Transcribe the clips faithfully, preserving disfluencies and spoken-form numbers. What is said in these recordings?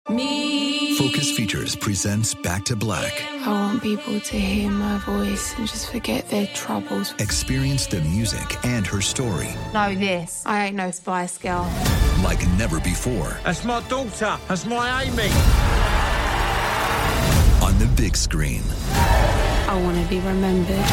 Me. Focus Features presents Back to Black. I want people to hear my voice and just forget their troubles. Experience the music and her story. Know this, I ain't no Spice Girl. Like never before. That's my daughter. That's my Amy. On the big screen. I want to be remembered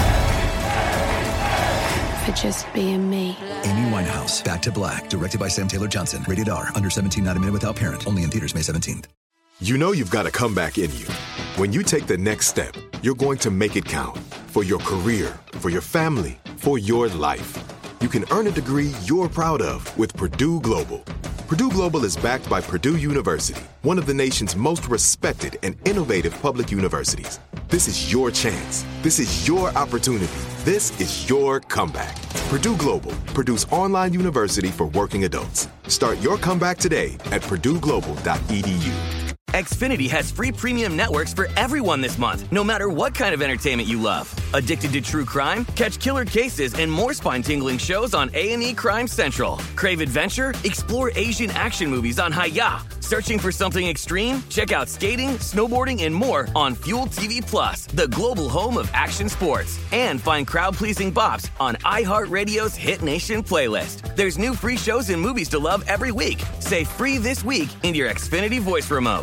for just being me. Amy Winehouse, Back to Black, directed by Sam Taylor Johnson. Rated R, under seventeen, not a minute without parent. Only in theaters May seventeenth. You know you've got a comeback in you. When you take the next step, you're going to make it count. For your career, for your family, for your life. You can earn a degree you're proud of with Purdue Global. Purdue Global is backed by Purdue University, one of the nation's most respected and innovative public universities. This is your chance. This is your opportunity. This is your comeback. Purdue Global, Purdue's online university for working adults. Start your comeback today at purdue global dot e d u. Xfinity has free premium networks for everyone this month, no matter what kind of entertainment you love. Addicted to true crime? Catch killer cases and more spine-tingling shows on A and E Crime Central. Crave adventure? Explore Asian action movies on Hi-Ya. Searching for something extreme? Check out skating, snowboarding, and more on Fuel T V Plus, the global home of action sports. And find crowd-pleasing bops on iHeartRadio's Hit Nation playlist. There's new free shows and movies to love every week. Say free this week in your Xfinity voice remote.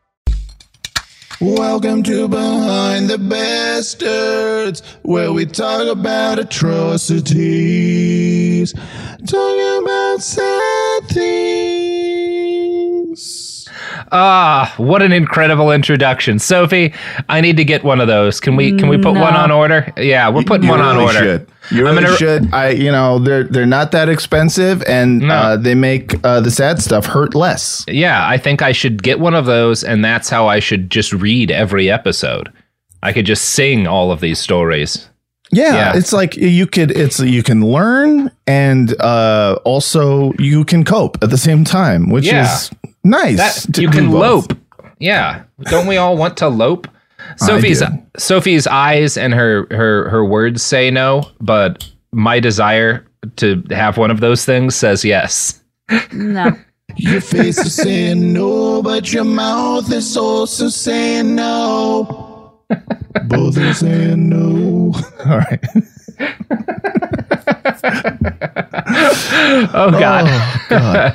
Welcome to Behind the Bastards, where we talk about atrocities, talking about sad things. Ah, what an incredible introduction, Sophie. I need to get one of those. Can we? Can we put No. one on order? Yeah, we're putting You one on really order. Should. You I'm really gonna- should. I, you know, they're they're not that expensive, and No. uh, they make uh, the sad stuff hurt less. Yeah, I think I should get one of those, and that's how I should just read every episode. I could just sing all of these stories. Yeah, Yeah. it's like you could. It's you can learn, and uh, also you can cope at the same time, which Yeah. is nice. That, to you do can both. lope. Yeah, don't we all want to lope? Sophie's do. Sophie's eyes and her her her words say no, but my desire to have one of those things says yes. No. Your face is saying no, but your mouth is also saying no. Both are saying no. All right. Oh God! Oh, God.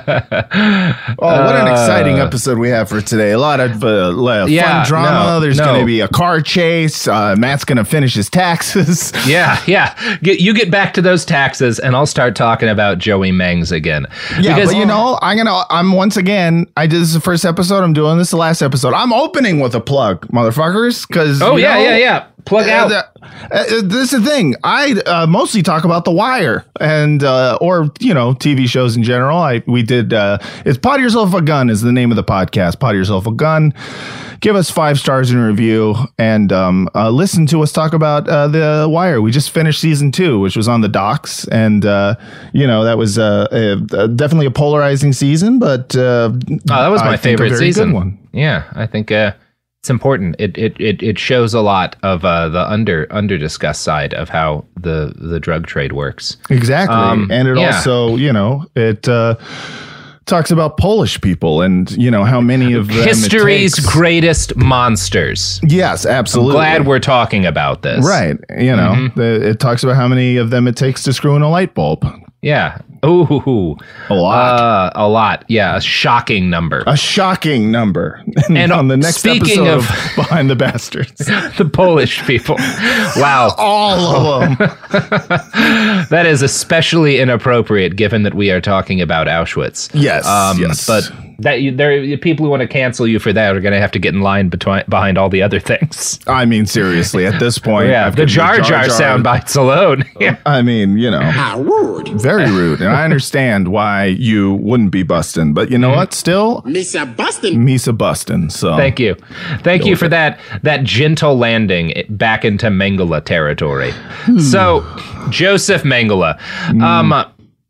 Oh, what an exciting episode we have for today. A lot of uh, fun Yeah, drama. no, There's no. going to be a car chase. Uh, Matt's going to finish his taxes. Yeah, yeah. Get, you get back to those taxes, and I'll start talking about Joey Mengs again. Yeah, Because- but you know, I'm gonna. I'm once again. I did this is the first episode. I'm doing this the last episode. I'm opening with a plug, motherfuckers. Because Oh yeah, yeah, yeah. Plug out. Uh, uh, this is the thing. I uh, mostly talk about The Wire and uh, or you know T V shows in general. I we did. Uh, it's Pot Yourself a Gun is the name of the podcast. Pot Yourself a Gun. Give us five stars in review and um, uh, listen to us talk about uh, The Wire. We just finished season two, which was on the docks, and uh, you know that was uh, a, a, definitely a polarizing season. But uh, Oh, that was my I think a favorite very season. Good one. Yeah, I think uh, it's important. It it it it shows a lot of uh, the under under discussed side of how the the drug trade works. Exactly. Um, and it yeah. also, you know, it uh, talks about Polish people and, you know, how many of them it History's takes. greatest monsters. Yes, absolutely. Glad we're talking about this. Right. You know, Mm-hmm. the, it talks about how many of them it takes to screw in a light bulb. Yeah. Ooh. A lot. Uh, a lot. Yeah. A shocking number. A shocking number. And, And on the next speaking episode of- of Behind the Bastards. The Polish people. Wow. All of them. That is especially inappropriate given that we are talking about Auschwitz. Yes. Um, yes. But that you, there, people who want to cancel you for that are going to have to get in line between, behind all the other things. I mean, seriously, at this point. Yeah, I've the given Jar Jar sound bites alone. Yeah. I mean, you know, how rude, very rude, and I understand why you wouldn't be busting, but you know what? Still, Misa Bustin. Misa busting. So Thank you, thank you for that that gentle landing back into Mengele territory. So, Joseph Mengele, um,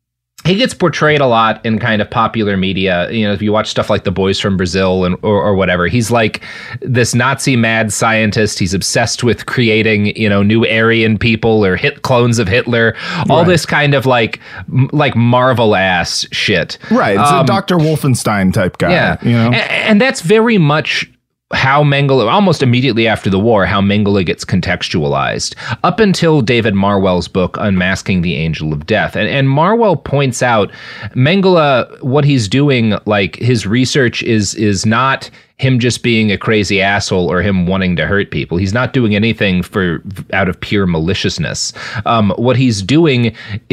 he gets portrayed a lot in kind of popular media. You know, if you watch stuff like The Boys from Brazil and or, or whatever, he's like this Nazi mad scientist. He's obsessed with creating, you know, new Aryan people or hit clones of Hitler. All right. This kind of like m- like Marvel ass shit. Right. It's um, a Doctor Wolfenstein type guy. Yeah. You know? and, and that's very much how Mengele, almost immediately after the war, how Mengele gets contextualized, up until David Marwell's book, Unmasking the Angel of Death. And, and Marwell points out Mengele, what he's doing, like his research is is not him just being a crazy asshole or him wanting to hurt people. He's not doing anything for out of pure maliciousness. Um, what he's doing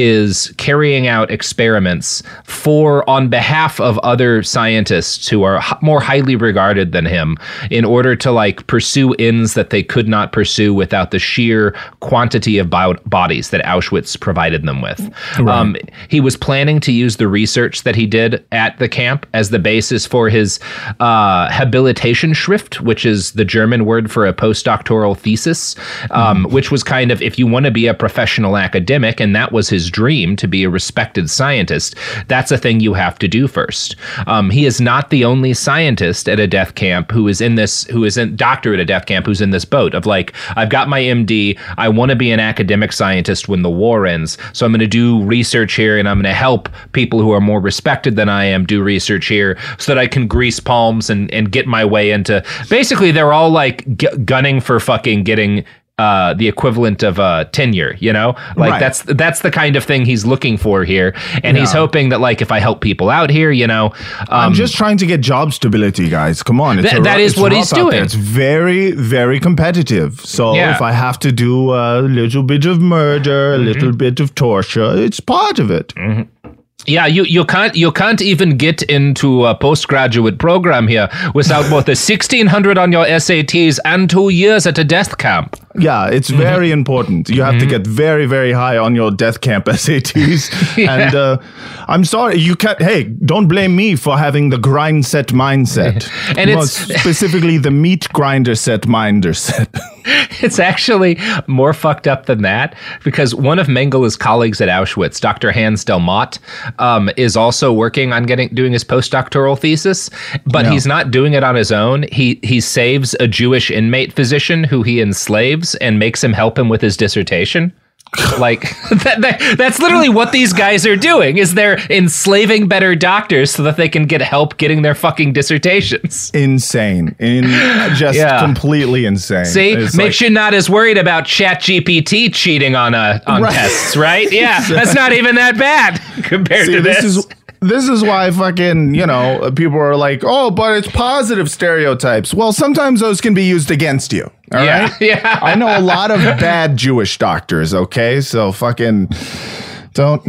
is carrying out experiments for on behalf of other scientists who are h- more highly regarded than him in order to like pursue ends that they could not pursue without the sheer quantity of bio- bodies that Auschwitz provided them with. Right. Um, he was planning to use the research that he did at the camp as the basis for his uh, Habilitation Schrift, which is the German word for a postdoctoral thesis, um, mm. which was kind of, if you want to be a professional academic, and that was his dream, to be a respected scientist, that's a thing you have to do first. Um, he is not the only scientist at a death camp who is in this, who is in doctor at a death camp who's in this boat of like, I've got my M D, I want to be an academic scientist when the war ends, so I'm going to do research here and I'm going to help people who are more respected than I am do research here so that I can grease palms and, and get my way into, basically they're all like g- gunning for fucking getting uh the equivalent of uh tenure, you know, like right. that's that's the kind of thing he's looking for here, and yeah. he's hoping that like if I help people out here, you know, um, I'm just trying to get job stability, guys. Come on, it's th- a, that is what he's doing. It's very very competitive, so yeah. if I have to do a little bit of murder, a mm-hmm. little bit of torture, it's part of it. Mm-hmm. Yeah, you, you can't you can't even get into a postgraduate program here without both a sixteen hundred on your S A Ts and two years at a death camp. Yeah, it's mm-hmm. very important. You have mm-hmm. to get very, very high on your death camp S A Ts. yeah. And uh, I'm sorry, you can't. Hey, don't blame me for having the grind set mindset. and well, it's specifically the meat grinder set minder set. It's actually more fucked up than that, because one of Mengele's colleagues at Auschwitz, Doctor Hans Delmotte, um, is also working on getting doing his postdoctoral thesis, but yeah. he's not doing it on his own. He he saves a Jewish inmate physician who he enslaves and makes him help him with his dissertation. Like that, that, that's literally what these guys are doing, is they're enslaving better doctors so that they can get help getting their fucking dissertations. Insane. In just yeah. completely insane. See, it's makes like, you not as worried about ChatGPT cheating on uh, on right. tests, right? Yeah, that's not even that bad compared See, to this. this is, This is why fucking, you know, people are like, oh, but it's positive stereotypes. Well, sometimes those can be used against you. All yeah, right? Yeah. I know a lot of bad Jewish doctors, okay? So fucking don't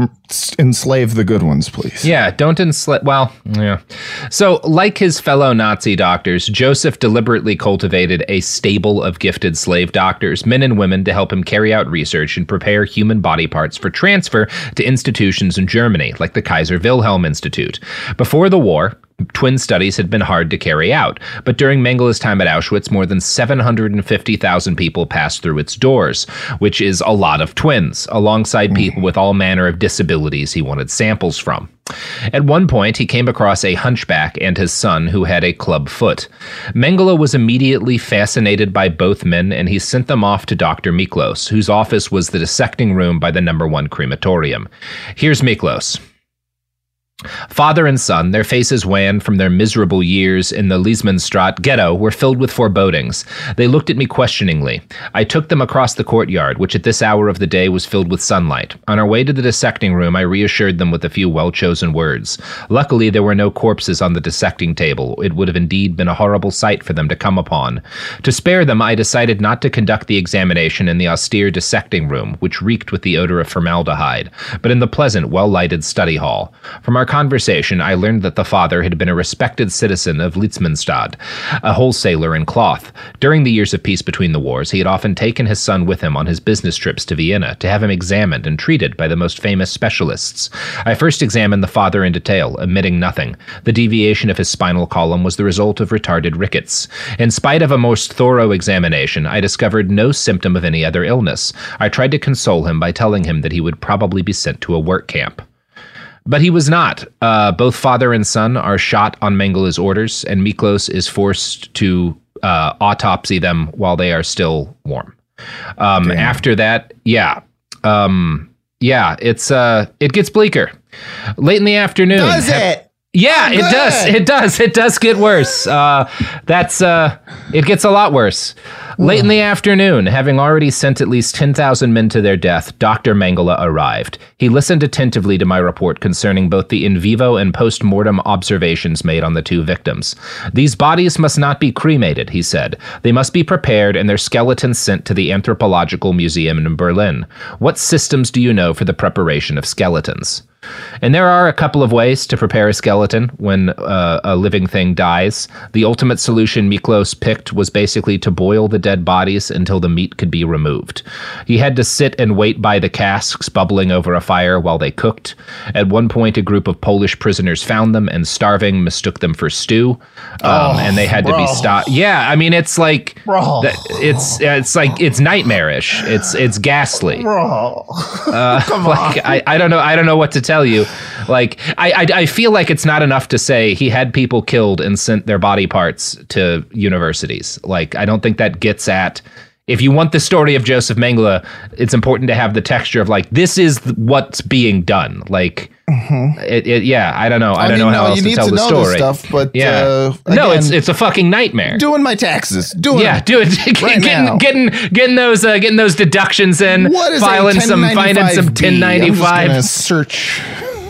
enslave the good ones, please. Yeah, don't enslave. Well, yeah. So, like his fellow Nazi doctors, Joseph deliberately cultivated a stable of gifted slave doctors, men and women, to help him carry out research and prepare human body parts for transfer to institutions in Germany, like the Kaiser Wilhelm Institute. Before the war, twin studies had been hard to carry out, but during Mengele's time at Auschwitz, more than seven hundred fifty thousand people passed through its doors, which is a lot of twins, alongside people with all manner of disabilities he wanted samples from. At one point, he came across a hunchback and his son who had a club foot. Mengele was immediately fascinated by both men, and he sent them off to Doctor Miklos, whose office was the dissecting room by the number one crematorium. Here's Miklos. Father and son, their faces wan from their miserable years in the Liesmannstraat ghetto, were filled with forebodings. They looked at me questioningly. I took them across the courtyard, which at this hour of the day was filled with sunlight. On our way to the dissecting room, I reassured them with a few well-chosen words. Luckily, there were no corpses on the dissecting table. It would have indeed been a horrible sight for them to come upon. To spare them, I decided not to conduct the examination in the austere dissecting room, which reeked with the odor of formaldehyde, but in the pleasant, well-lighted study hall. From our conversation, I learned that the father had been a respected citizen of Liesmannstadt, a wholesaler in cloth. During the years of peace between the wars, he had often taken his son with him on his business trips to Vienna to have him examined and treated by the most famous specialists. I first examined the father in detail, omitting nothing. The deviation of his spinal column was the result of retarded rickets. In spite of a most thorough examination, I discovered no symptom of any other illness. I tried to console him by telling him that he would probably be sent to a work camp. But he was not. Uh, both father and son are shot on Mengele's orders, and Miklos is forced to uh, autopsy them while they are still warm. Um, after that, yeah. Um, yeah, it's uh, it gets bleaker. Late in the afternoon. Does it? Yeah, Oh, it good. does. It does. It does get worse. Uh, that's uh, it gets a lot worse. Late in the afternoon, having already sent at least ten thousand men to their death, Doctor Mengele arrived. He listened attentively to my report concerning both the in vivo and post-mortem observations made on the two victims. These bodies must not be cremated, he said. They must be prepared and their skeletons sent to the Anthropological Museum in Berlin. What systems do you know for the preparation of skeletons? And there are a couple of ways to prepare a skeleton when uh, a living thing dies. The ultimate solution Miklos picked was basically to boil the dead bodies until the meat could be removed. He had to sit and wait by the casks bubbling over a fire while they cooked. At one point, a group of Polish prisoners found them and, starving, mistook them for stew. Um, Oh, and they had bro. to be stopped. Yeah, I mean, it's like Bro. that- it's it's like it's nightmarish. It's it's ghastly. Bro. Uh, Come like, on. I, I don't know. I don't know what to tell you. Like, I, I, I feel like it's not enough to say he had people killed and sent their body parts to universities. Like, I don't think that gets at, if you want the story of Joseph Mengele, it's important to have the texture of like, this is what's being done. Like, it, it, yeah, I don't know. I, I don't mean, know how no, else you to need tell to the know story. this stuff, but, yeah, uh, no, it's again- it's a fucking nightmare. Doing my taxes. Doing Yeah, do it. Right getting, now. getting getting those uh, getting those deductions in. What is filing a some finding some ten ninety-five. I'm just gonna search.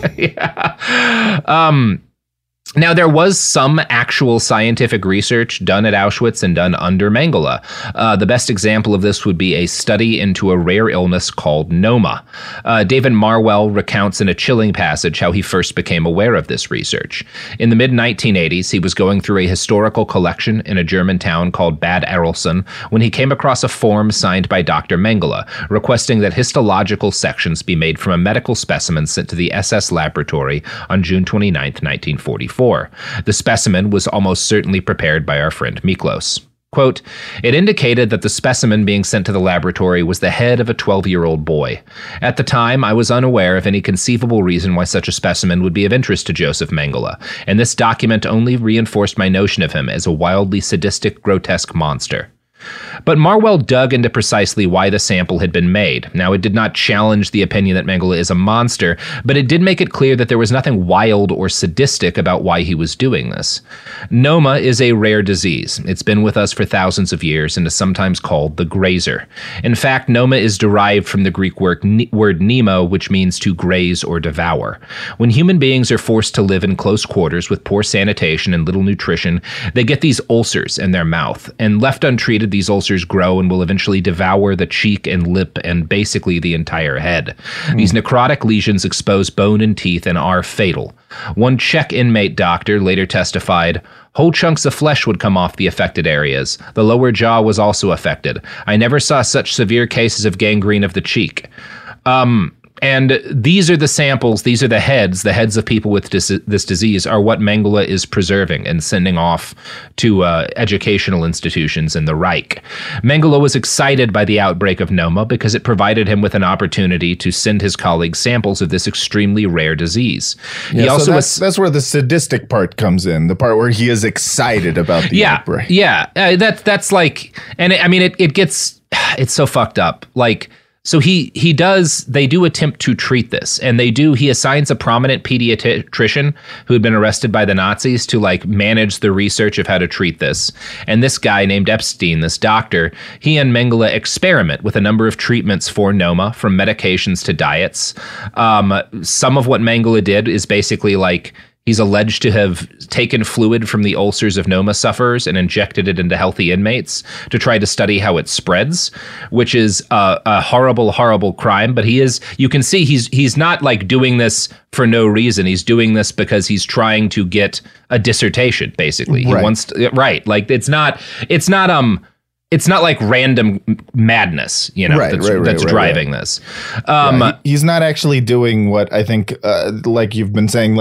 yeah. Um, now, there was some actual scientific research done at Auschwitz and done under Mengele. Uh, the best example of this would be a study into a rare illness called Noma. Uh, David Marwell recounts in a chilling passage how he first became aware of this research. In the mid nineteen eighties, he was going through a historical collection in a German town called Bad Arolsen when he came across a form signed by Doctor Mengele, requesting that histological sections be made from a medical specimen sent to the S S laboratory on June twenty-ninth, nineteen forty-four. The specimen was almost certainly prepared by our friend Miklos. Quote, it indicated that the specimen being sent to the laboratory was the head of a twelve-year-old boy. At the time, I was unaware of any conceivable reason why such a specimen would be of interest to Joseph Mengele, and this document only reinforced my notion of him as a wildly sadistic, grotesque monster. But Marwell dug into precisely why the sample had been made. Now, it did not challenge the opinion that Mengele is a monster, but it did make it clear that there was nothing wild or sadistic about why he was doing this. Noma is a rare disease. It's been with us for thousands of years and is sometimes called the grazer. In fact, Noma is derived from the Greek word, word nemo, which means to graze or devour. When human beings are forced to live in close quarters with poor sanitation and little nutrition, they get these ulcers in their mouth, and left untreated, these ulcers grow and will eventually devour the cheek and lip and basically the entire head. Mm. These necrotic lesions expose bone and teeth and are fatal. One Czech inmate doctor later testified, whole chunks of flesh would come off the affected areas. The lower jaw was also affected. I never saw such severe cases of gangrene of the cheek. Um... And these are the samples, these are the heads, the heads of people with dis- this disease are what Mengele is preserving and sending off to uh, educational institutions in the Reich. Mengele was excited by the outbreak of Noma because it provided him with an opportunity to send his colleagues samples of this extremely rare disease. Yeah, he so also that's, was, that's where the sadistic part comes in, the part where he is excited about the yeah, outbreak. Yeah, uh, that, that's like, and it, I mean, it, it gets, it's so fucked up. Like, So he he does, they do attempt to treat this, and they do, he assigns a prominent pediatrician who had been arrested by the Nazis to like manage the research of how to treat this. And this guy named Epstein, this doctor, he and Mengele experiment with a number of treatments for Noma, from medications to diets. Um, some of what Mengele did is basically like, he's alleged to have taken fluid from the ulcers of Noma sufferers and injected it into healthy inmates to try to study how it spreads, which is a, a horrible, horrible crime. But he is, you can see he's he's not like doing this for no reason. He's doing this because he's trying to get a dissertation, basically. He Right. wants to, right. Like it's not, it's not, um, it's not like random madness, you know, Right, that's, right, right, that's right, driving right. this. Um, Yeah, he- he's not actually doing what I think, uh, like you've been saying, like the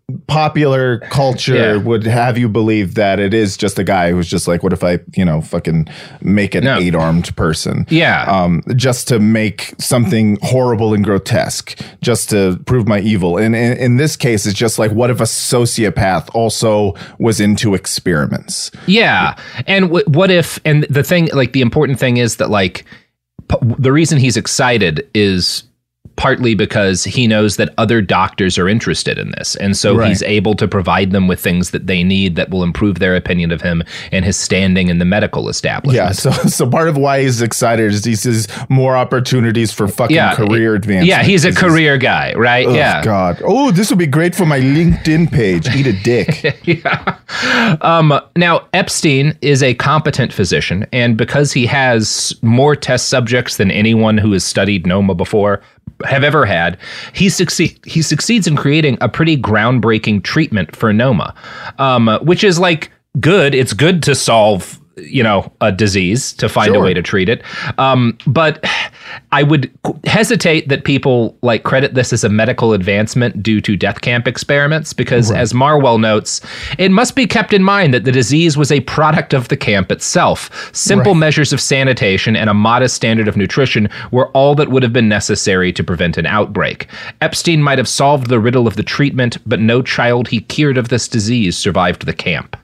popular culture Yeah. would have you believe that it is just a guy who's just like, what if I, you know, fucking make an No. eight-armed person? Yeah. Um, just to make something horrible and grotesque, just to prove my evil. And in, in this case, it's just like, what if a sociopath also was into experiments? Yeah. And w- what if, and the thing, like the important thing is that like p- the reason he's excited is partly because he knows that other doctors are interested in this. And so Right. he's able to provide them with things that they need that will improve their opinion of him and his standing in the medical establishment. Yeah, so so part of why he's excited is he sees more opportunities for fucking Yeah. career advancement. Yeah, he's a This is- career guy, right? Oh, yeah. God. Oh, this would be great for my LinkedIn page. Eat a dick. yeah. Um, now, Epstein is a competent physician, and because he has more test subjects than anyone who has studied Noma before have ever had, he succeed he succeeds in creating a pretty groundbreaking treatment for Noma, um, which is like good. It's good to solve, you know, a disease, to find Sure. a way to treat it. Um, but I would hesitate that people like credit this as a medical advancement due to death camp experiments, because as Marwell notes, it must be kept in mind that the disease was a product of the camp itself. Simple Right. measures of sanitation and a modest standard of nutrition were all that would have been necessary to prevent an outbreak. Epstein might have solved the riddle of the treatment, but no child he cured of this disease survived the camp.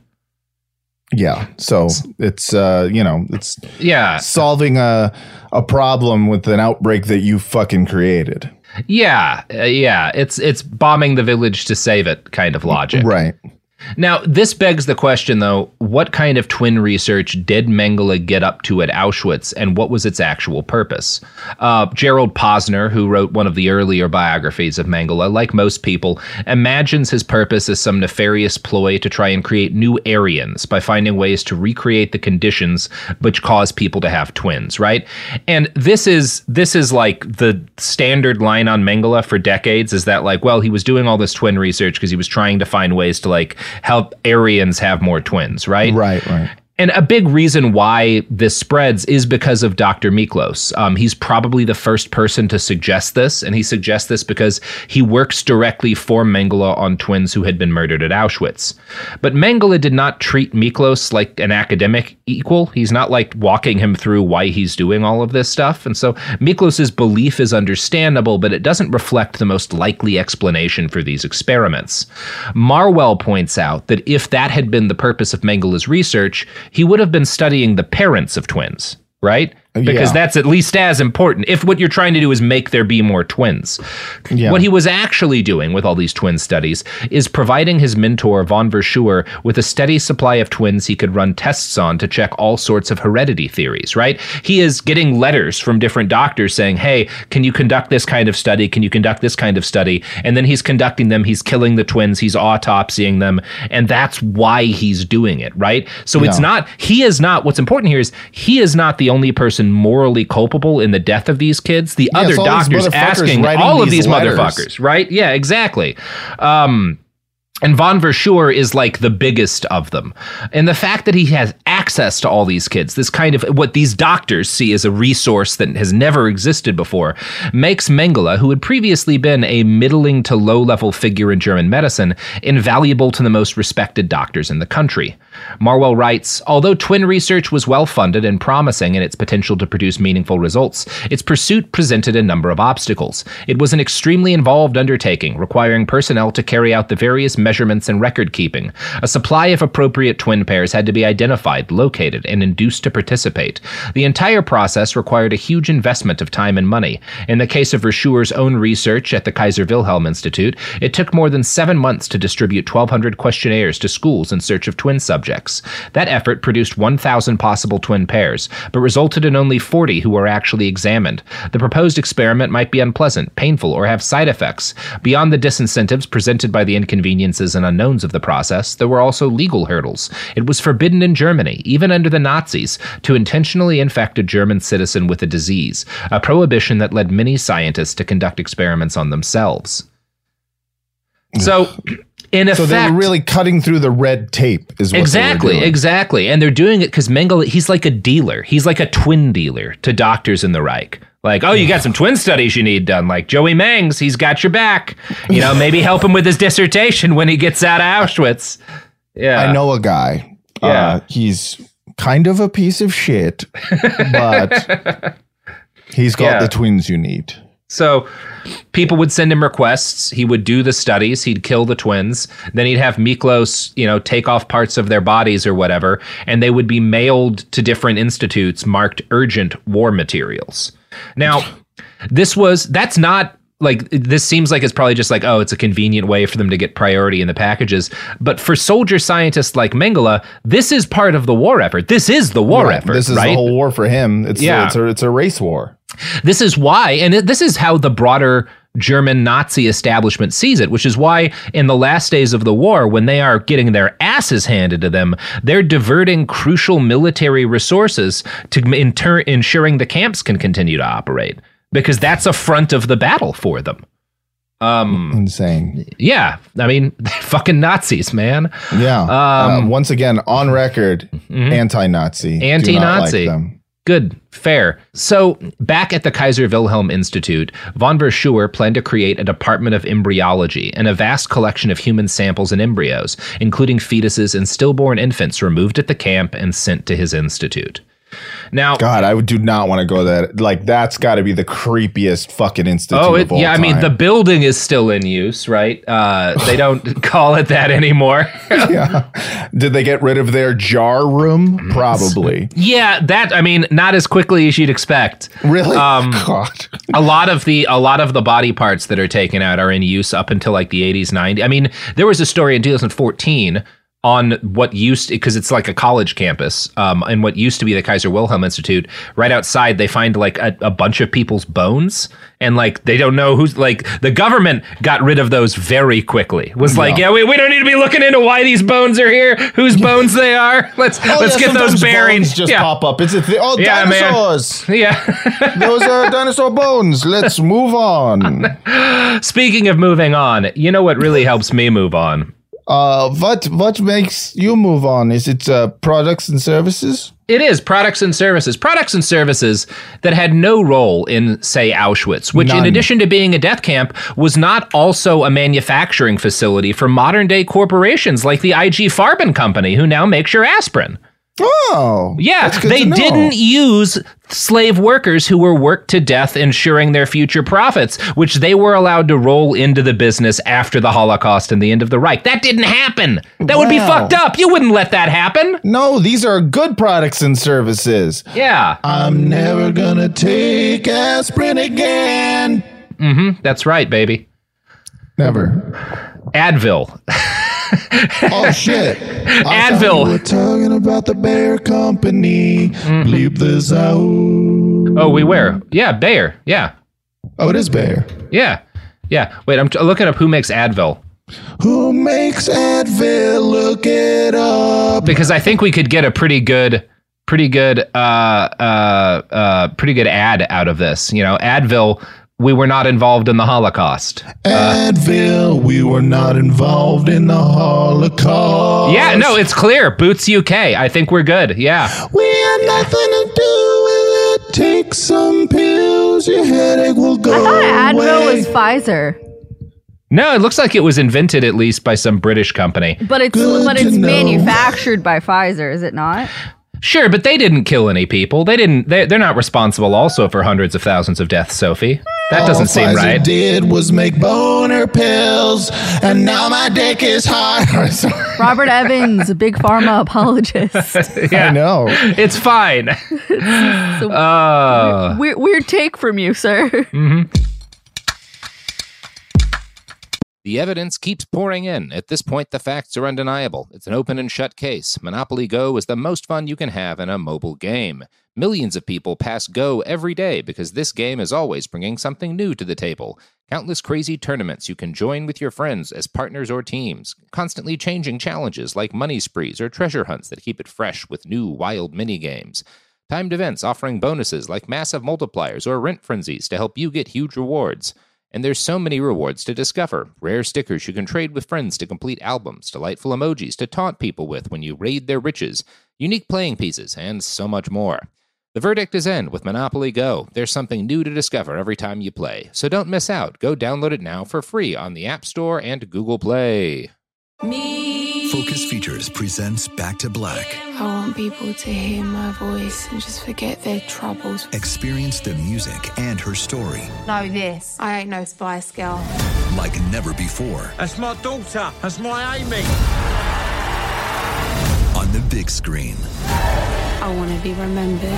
Yeah, so it's, uh, you know, it's Yeah. solving a, a problem with an outbreak that you fucking created. Yeah, uh, yeah, it's it's bombing the village to save it kind of logic. Right. Now, this begs the question, though, what kind of twin research did Mengele get up to at Auschwitz, and what was its actual purpose? Uh, Gerald Posner, who wrote one of the earlier biographies of Mengele, like most people, imagines his purpose as some nefarious ploy to try and create new Aryans by finding ways to recreate the conditions which cause people to have twins, right? And this is this is like the standard line on Mengele for decades, is that like, well, he was doing all this twin research because he was trying to find ways to like help Aryans have more twins, right? Right, right. And a big reason why this spreads is because of Doctor Miklos. Um, he's probably the first person to suggest this, and he suggests this because he works directly for Mengele on twins who had been murdered at Auschwitz. But Mengele did not treat Miklos like an academic equal. He's not like walking him through why he's doing all of this stuff. And so Miklos's belief is understandable, but it doesn't reflect the most likely explanation for these experiments. Marwell points out that if that had been the purpose of Mengele's research, he would have been studying the parents of twins, right? Because Yeah. that's at least as important, if what you're trying to do is make there be more twins. Yeah. What he was actually doing with all these twin studies is providing his mentor, von Verschuer, with a steady supply of twins he could run tests on to check all sorts of heredity theories, right? He is getting letters from different doctors saying, hey, can you conduct this kind of study? Can you conduct this kind of study? And then he's conducting them, he's killing the twins, he's autopsying them, and that's why he's doing it, right? So it's Yeah. not, he is not, what's important here is he is not the only person morally culpable in the death of these kids. The Yeah, other it's all these doctors motherfuckers asking writing all of these these letters. motherfuckers, right? Yeah, exactly. Um, and von Verschuer is like the biggest of them. And the fact that he has access to all these kids, this kind of what these doctors see as a resource that has never existed before, makes Mengele, who had previously been a middling to low-level figure in German medicine, invaluable to the most respected doctors in the country. Marwell writes, although twin research was well-funded and promising in its potential to produce meaningful results, its pursuit presented a number of obstacles. It was an extremely involved undertaking, requiring personnel to carry out the various measurements and record-keeping. A supply of appropriate twin pairs had to be identified, located, and induced to participate. The entire process required a huge investment of time and money. In the case of Verschuer's own research at the Kaiser Wilhelm Institute, it took more than seven months to distribute twelve hundred questionnaires to schools in search of twin subjects. That effort produced one thousand possible twin pairs, but resulted in only forty who were actually examined. The proposed experiment might be unpleasant, painful, or have side effects. Beyond the disincentives presented by the inconveniences and unknowns of the process, there were also legal hurdles. It was forbidden in Germany, even under the Nazis, to intentionally infect a German citizen with a disease, a prohibition that led many scientists to conduct experiments on themselves. So, in effect, So they were really cutting through the red tape is what exactly, they were doing. exactly. And they're doing it because Mengele, he's like a dealer. He's like a twin dealer to doctors in the Reich. Like, oh, you got some twin studies you need done. Like Joey Mangs, he's got your back. You know, maybe help him with his dissertation when he gets out of Auschwitz. Yeah. I know a guy. Yeah. Uh, he's kind of a piece of shit, but he's got Yeah. the twins you need. So people would send him requests. He would do the studies. He'd kill the twins. Then he'd have Miklos, you know, take off parts of their bodies or whatever, and they would be mailed to different institutes marked urgent war materials. Now, this was, that's not like, this seems like it's probably just like, oh, it's a convenient way for them to get priority in the packages. But for soldier scientists like Mengele, this is part of the war effort. This is the war Right. effort. This is right? the whole war for him. It's, Yeah. it's, a, it's a race war. This is why, and it, this is how the broader German Nazi establishment sees it, which is why in the last days of the war, when they are getting their asses handed to them, they're diverting crucial military resources to inter- ensuring the camps can continue to operate, because that's a front of the battle for them. Um, Insane. yeah, I mean, fucking Nazis, man. Yeah. Um, uh, once again, on record, mhm. anti-Nazi. Do not Anti-Nazi. like them. Good, fair. So, back at the Kaiser Wilhelm Institute, von Verschuer planned to create a department of embryology and a vast collection of human samples and embryos, including fetuses and stillborn infants removed at the camp and sent to his institute. Now, God, I would do not want to go there. Like, that's got to be the creepiest fucking institute oh, it, of all yeah, I mean, time. the building is still in use, right? Uh, they don't call it that anymore. Yeah. Did they get rid of their jar room? Probably. Yeah, that, I mean, not as quickly as you'd expect. Really? Um, God. a lot of the a lot of the body parts that are taken out are in use up until like the eighties, nineties. I mean, there was a story in two thousand fourteen on what used, because it's like a college campus, um, and what used to be the Kaiser Wilhelm Institute. Right outside, they find like a, a bunch of people's bones, and like they don't know who's, like, the government got rid of those very quickly. Was like, No. yeah, we, we don't need to be looking into why these bones are here, whose bones they are. Let's Oh, let's yeah, get those sometimes buried. bones just yeah. pop up. It's a th- oh, Yeah, man. dinosaurs. Yeah. Those are dinosaur bones. Let's move on. Speaking of moving on, you know what really helps me move on? Uh, what what makes you move on? Is it uh, products and services? It is products and services. Products and services that had no role in, say, Auschwitz, which, None. in addition to being a death camp, was not also a manufacturing facility for modern-day corporations like the I G Farben Company, who now makes your aspirin. Oh, Yeah, that's good they to know. didn't use slave workers who were worked to death ensuring their future profits, which they were allowed to roll into the business after the Holocaust and the end of the Reich. That didn't happen. That would be Wow. fucked up. You wouldn't let that happen. No, these are good products and services. Yeah. I'm never gonna take aspirin again. Mm-hmm. That's right, baby. Never. Advil. Oh shit! I Advil. thought we were talking about the Bayer Company. Bleep this out. Oh, we were. Yeah, Bayer. Yeah. Oh, it is Bayer. Yeah. Yeah. Wait, I'm t- looking up who makes Advil. Who makes Advil? Look it up. Because I think we could get a pretty good, pretty good, uh, uh, uh, pretty good ad out of this. You know, Advil, we were not involved in the Holocaust. Advil, we were not involved in the Holocaust. Yeah, no, it's clear. Boots U K. I think we're good. Yeah. We had nothing to do with it. Take some pills, your headache will go I thought Advil away. was Pfizer, No, it looks like it was invented at least by some British company. but it's Good but to it's know. manufactured by Pfizer, is it not? Sure, but they didn't kill any people. They didn't. They're, they're not responsible also for hundreds of thousands of deaths, Sophie. That doesn't seem All Pfizer right. did was make boner pills, and now my dick is hard. Sorry. Robert Evans, a big pharma apologist. Yeah. I know. It's fine. So, Uh, weird, weird take from you, sir. The evidence keeps pouring in. At this point, the facts are undeniable. It's an open and shut case. Monopoly Go is the most fun you can have in a mobile game. Millions of people pass Go every day because this game is always bringing something new to the table. Countless crazy tournaments you can join with your friends as partners or teams. Constantly changing challenges like money sprees or treasure hunts that keep it fresh with new wild mini-games. Timed events offering bonuses like massive multipliers or rent frenzies to help you get huge rewards. And there's so many rewards to discover. Rare stickers you can trade with friends to complete albums, delightful emojis to taunt people with when you raid their riches, unique playing pieces, and so much more. The verdict is in with Monopoly Go. There's something new to discover every time you play. So don't miss out. Go download it now for free on the App Store and Google Play. Me. Focus Features presents Back to Black. I want people to hear my voice and just forget their troubles. Experience the music and her story Know this. I ain't no Spice Girl. like never before That's my daughter. That's my Amy. on the big screen. I want to be remembered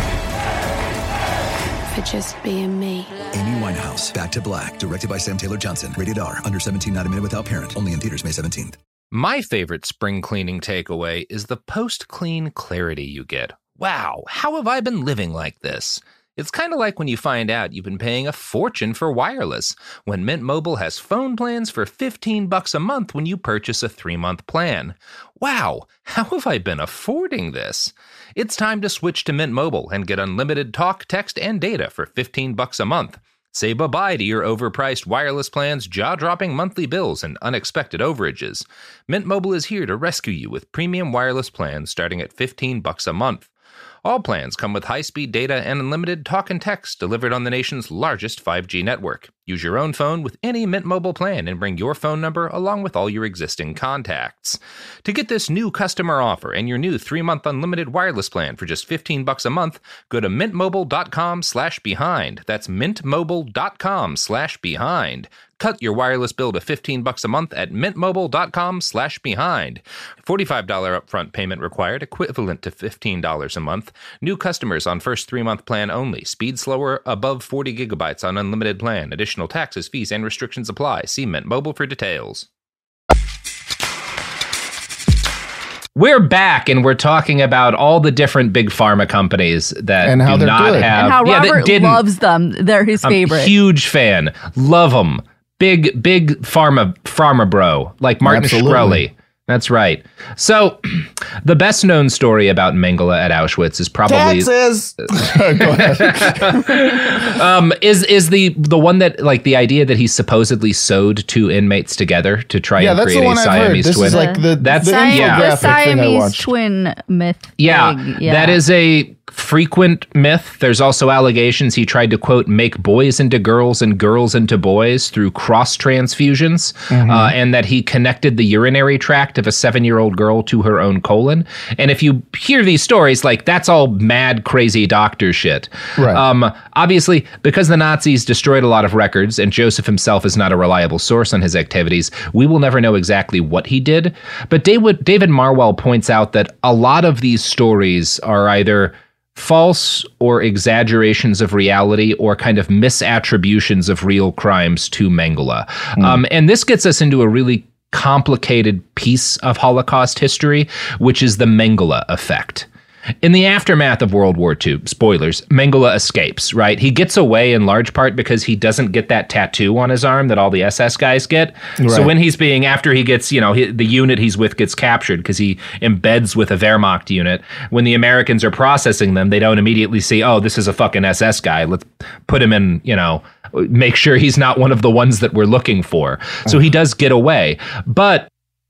for just being me. Amy Winehouse, Back to Black, directed by Sam Taylor Johnson. Rated R, under seventeen, not a minute without parent. Only in theaters May seventeenth. My favorite spring cleaning takeaway is the post-clean clarity you get. Wow, how have I been living like this? It's kind of like when you find out you've been paying a fortune for wireless, when Mint Mobile has phone plans for fifteen bucks a month when you purchase a three-month plan. Wow, how have I been affording this? It's time to switch to Mint Mobile and get unlimited talk, text, and data for fifteen bucks a month. Say bye-bye to your overpriced wireless plans, jaw-dropping monthly bills, and unexpected overages. Mint Mobile is here to rescue you with premium wireless plans starting at fifteen bucks a month. All plans come with high-speed data and unlimited talk and text delivered on the nation's largest five G network. Use your own phone with any Mint Mobile plan and bring your phone number along with all your existing contacts. To get this new customer offer and your new three-month unlimited wireless plan for just fifteen bucks a month, go to mintmobile.com slash behind. That's mintmobile.com slash behind. Cut your wireless bill to fifteen bucks a month at mintmobile.com slash behind. forty-five dollars upfront payment required, equivalent to fifteen dollars a month. New customers on first three-month plan only. Speed slower, above forty gigabytes on unlimited plan. Additional taxes, fees, and restrictions apply. See Mint Mobile for details. We're back, and we're talking about all the different big pharma companies that And how do they're not good. have... And how yeah, that Robert didn't- loves them. They're his I'm favorite. a huge fan. Love them. Big, big pharma, pharma bro, like Martin Absolutely. Shkreli. That's right. So, the best known story about Mengele at Auschwitz is probably Taxes. Go ahead. um, is is the the one that, like, the idea that he supposedly sewed two inmates together to try Yeah, and that's create the one a I've heard. Siamese This twin. is like the, That's- the Siam- yeah. the infographic thing I Siamese watched. twin myth. Yeah, thing. yeah, that is a frequent myth. There's also allegations he tried to, quote, make boys into girls and girls into boys through cross transfusions, Mm-hmm. uh, and that he connected the urinary tract of a seven-year-old girl to her own colon. And if you hear these stories, like, that's all mad, crazy doctor shit. Right. Um, obviously, because the Nazis destroyed a lot of records, and Joseph himself is not a reliable source on his activities, we will never know exactly what he did. But David, David Marwell points out that a lot of these stories are either false or exaggerations of reality or kind of misattributions of real crimes to Mengele. Mm. Um, and this gets us into a really complicated piece of Holocaust history, which is the Mengele effect. In the aftermath of World War Two, spoilers, Mengele escapes, right? He gets away in large part because he doesn't get that tattoo on his arm that all the S S guys get. So Right. when he's being, after he gets, you know, he, the unit he's with gets captured because he embeds with a Wehrmacht unit, when the Americans are processing them, they don't immediately see, oh, this is a fucking S S guy. Let's put him in, you know, make sure he's not one of the ones that we're looking for. So he does get away. But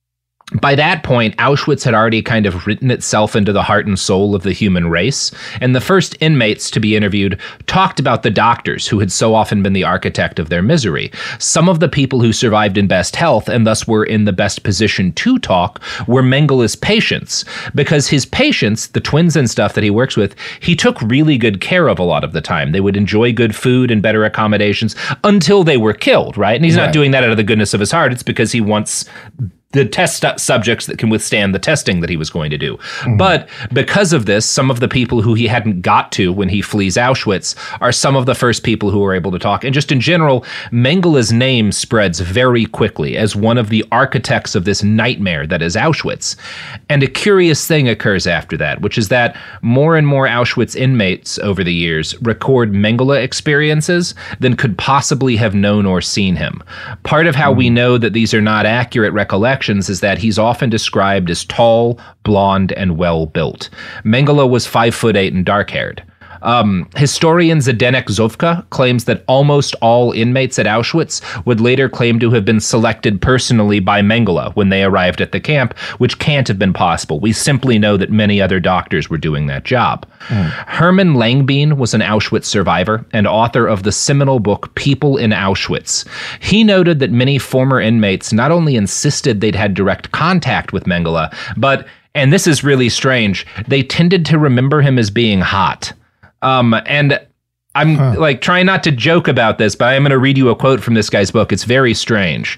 by that point, Auschwitz had already kind of written itself into the heart and soul of the human race, and the first inmates to be interviewed talked about the doctors who had so often been the architect of their misery. Some of the people who survived in best health and thus were in the best position to talk were Mengele's patients, because his patients, the twins and stuff that he works with, he took really good care of a lot of the time. They would enjoy good food and better accommodations until they were killed, right? And he's Right. not doing that out of the goodness of his heart. It's because he wants the test stu- subjects that can withstand the testing that he was going to do. Mm-hmm. But because of this, some of the people who he hadn't got to when he flees Auschwitz are some of the first people who were able to talk. And just in general, Mengele's name spreads very quickly as one of the architects of this nightmare that is Auschwitz. And a curious thing occurs after that, which is that more and more Auschwitz inmates over the years record Mengele experiences than could possibly have known or seen him. Part of how mm-hmm. we know that these are not accurate recollections is that he's often described as tall, blonde, and well-built. Mengele was five foot eight and dark-haired. Um, historian Zdenek Zovka claims that almost all inmates at Auschwitz would later claim to have been selected personally by Mengele when they arrived at the camp, which can't have been possible. We simply know that many other doctors were doing that job. Mm. Herman Langbein was an Auschwitz survivor and author of the seminal book People in Auschwitz. He noted that many former inmates not only insisted they'd had direct contact with Mengele, but, and this is really strange, they tended to remember him as being hot. Um, and I'm huh. like trying not to joke about this, but I'm going to read you a quote from this guy's book. It's very strange.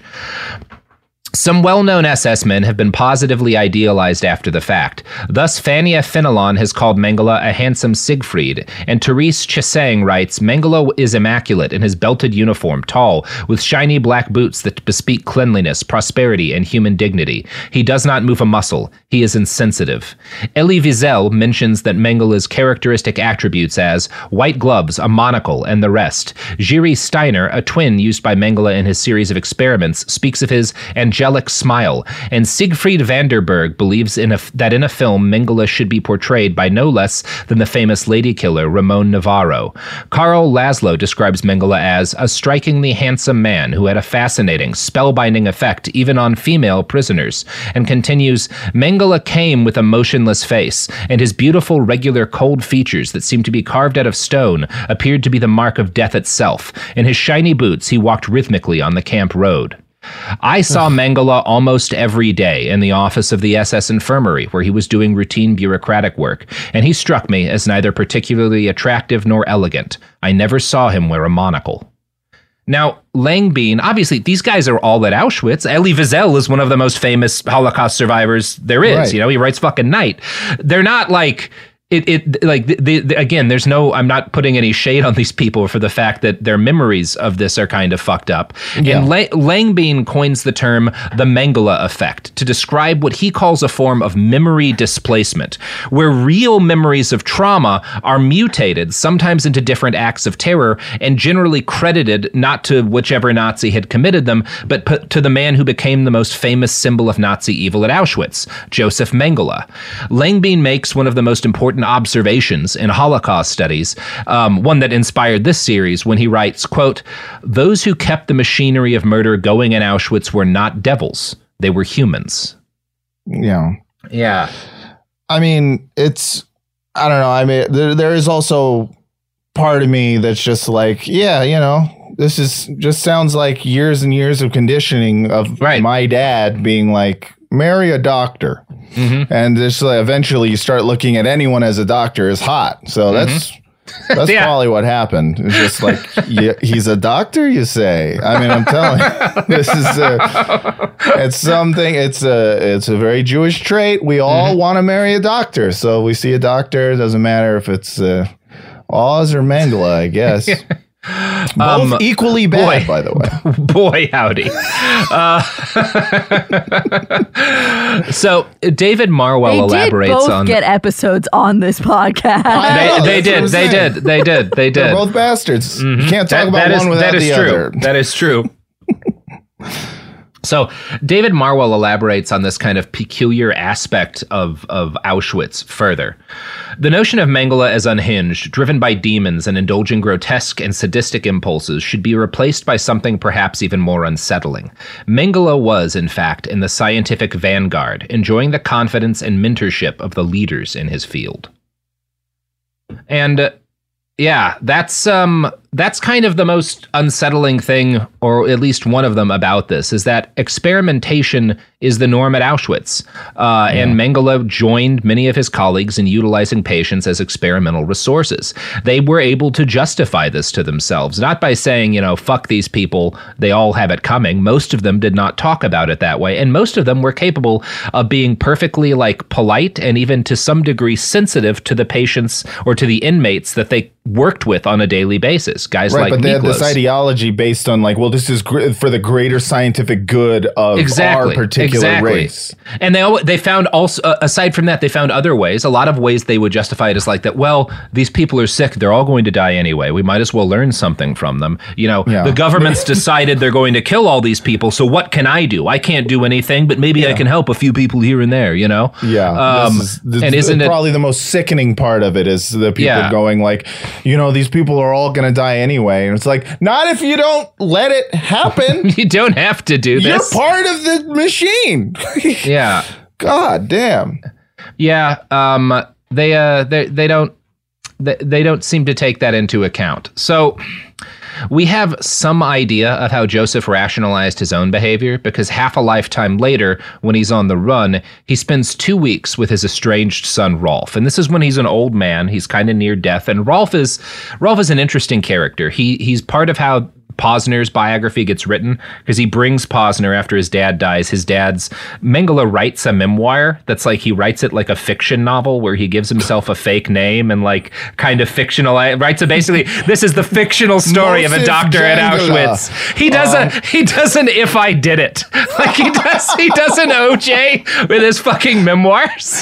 Some well-known S S men have been positively idealized after the fact. Thus, Fania Fenelon has called Mengele a handsome Siegfried, and Therese Chesang writes, Mengele is immaculate in his belted uniform, tall, with shiny black boots that bespeak cleanliness, prosperity, and human dignity. He does not move a muscle. He is insensitive. Elie Wiesel mentions that Mengele's characteristic attributes as white gloves, a monocle, and the rest. Jiri Steiner, a twin used by Mengele in his series of experiments, speaks of his angelic smile, and Siegfried Vanderberg believes in a, that in a film, Mengele should be portrayed by no less than the famous lady killer Ramon Navarro. Karl Laszlo describes Mengele as a strikingly handsome man who had a fascinating, spellbinding effect even on female prisoners, and continues, Mengele came with a motionless face, and his beautiful, regular, cold features that seemed to be carved out of stone appeared to be the mark of death itself. In his shiny boots, he walked rhythmically on the camp road. I saw Mengele almost every day in the office of the S S infirmary, where he was doing routine bureaucratic work, and he struck me as neither particularly attractive nor elegant. I never saw him wear a monocle. Now, Langbein, obviously, these guys are all at Auschwitz. Elie Wiesel is one of the most famous Holocaust survivors there is. Right. You know, he writes fucking Night. They're not like... It, it like the, the, again, there's no, I'm not putting any shade on these people for the fact that their memories of this are kind of fucked up. Yeah. And La- Langbein coins the term the Mengele effect to describe what he calls a form of memory displacement, where real memories of trauma are mutated, sometimes into different acts of terror, and generally credited not to whichever Nazi had committed them, but put to the man who became the most famous symbol of Nazi evil at Auschwitz, Joseph Mengele. Langbein makes one of the most important observations in Holocaust studies, um, one that inspired this series, when he writes, quote, those who kept the machinery of murder going in Auschwitz were not devils. They were humans. Yeah. Yeah. I mean, it's, I don't know. I mean, there, there is also part of me that's just like, yeah, you know, this is just sounds like years and years of conditioning of right. my dad being like, marry a doctor. Mm-hmm. And just like, eventually you start looking at anyone as a doctor as hot. So that's mm-hmm. that's yeah. probably what happened. It's just like, yeah, he's a doctor, you say? I mean, I'm telling you, this is a, it's something, it's a, it's a very Jewish trait. We all mm-hmm. want to marry a doctor. So we see a doctor, it doesn't matter if it's uh, Oz or Mengele, I guess. Both um, equally bad, boy, by the way. Boy, howdy. Uh, so David Marwell they elaborates did both on get episodes on this podcast. They, they did, they did, they did, they did. They're both bastards. Mm-hmm. You can't talk that, about that one is, without that is the true. other. That is true. So David Marwell elaborates on this kind of peculiar aspect of, of Auschwitz further. The notion of Mengele as unhinged, driven by demons and indulging grotesque and sadistic impulses should be replaced by something perhaps even more unsettling. Mengele was, in fact, in the scientific vanguard, enjoying the confidence and mentorship of the leaders in his field. And... Uh, Yeah, that's um that's kind of the most unsettling thing, or at least one of them, about this, is that experimentation is the norm at Auschwitz. Uh, yeah. And Mengele joined many of his colleagues in utilizing patients as experimental resources. They were able to justify this to themselves, not by saying, you know, fuck these people, they all have it coming. Most of them did not talk about it that way, and most of them were capable of being perfectly, like, polite and even to some degree sensitive to the patients or to the inmates that they worked with on a daily basis. races. Guys right, like but they had Miklos. this ideology based on like, well, this is gr- for the greater scientific good of exactly, our particular exactly. race. And they al- they found also, uh, aside from that, they found other ways. A lot of ways they would justify it as like that. Well, these people are sick; they're all going to die anyway. We might as well learn something from them. You know, Yeah. the government's decided they're going to kill all these people. So what can I do? I can't do anything, but maybe Yeah. I can help a few people here and there. You know? Yeah, Um, this is, this and is isn't it? probably the most sickening part of it is the people Yeah. going like, you know, these people are all going to die anyway. And it's like, not if you don't let it happen. You don't have to do You're this. part of the machine. Yeah. God damn. Yeah, um, they uh, they they don't they, they don't seem to take that into account. So we have some idea of how Joseph rationalized his own behavior because half a lifetime later, when he's on the run, he spends two weeks with his estranged son Rolf, and this is when he's an old man. He's kind of near death, and Rolf is Rolf is an interesting character. He he's part of how Posner's biography gets written because he brings Posner after his dad dies. His dad's Mengele writes a memoir that's like he writes it like a fiction novel where he gives himself a fake name and like kind of fictionalize writes it basically this is the fictional story of a Mosif doctor at Jangala. Auschwitz. He does a he does an If I Did It. Like he does he does an O J with his fucking memoirs.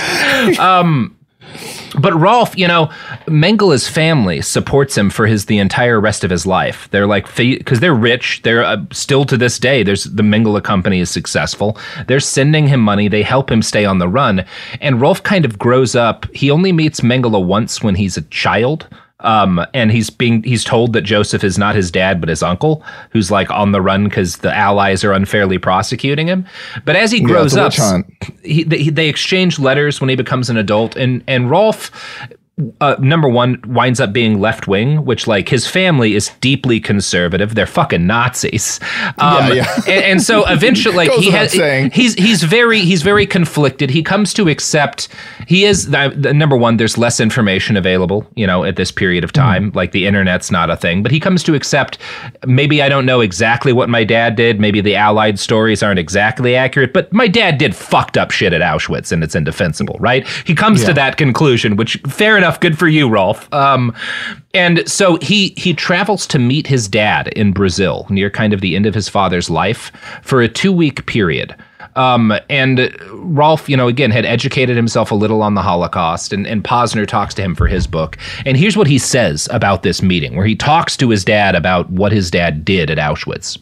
Um But Rolf, you know, Mengele's family supports him for his the entire rest of his life. They're like, because they're rich. They're uh, still to this day. There's the Mengele company is successful. They're sending him money. They help him stay on the run. And Rolf kind of grows up. He only meets Mengele once when he's a child. Um, and he's being he's told that Joseph is not his dad, but his uncle, who's like on the run because the Allies are unfairly prosecuting him. But as he grows yeah, it's a up, witch hunt. he, they, they exchange letters when he becomes an adult, and and Rolf. Uh, number one, winds up being left wing, which like his family is deeply conservative. They're fucking Nazis, um, Yeah, yeah. And, and so eventually, like Goes he without has, saying. he's he's very he's very conflicted. He comes to accept he is the, the number one. There's less information available, you know, at this period of time. Mm. Like the internet's not a thing, but he comes to accept. Maybe I don't know exactly what my dad did. Maybe the Allied stories aren't exactly accurate, but my dad did fucked up shit at Auschwitz, and it's indefensible, right? He comes Yeah. to that conclusion, which fair enough. Good for you, Rolf. Um, and so he he travels to meet his dad in Brazil near kind of the end of his father's life for a two week period. Um, and Rolf, you know, again, had educated himself a little on the Holocaust, and, and Posner talks to him for his book. And here's what he says about this meeting, where he talks to his dad about what his dad did at Auschwitz.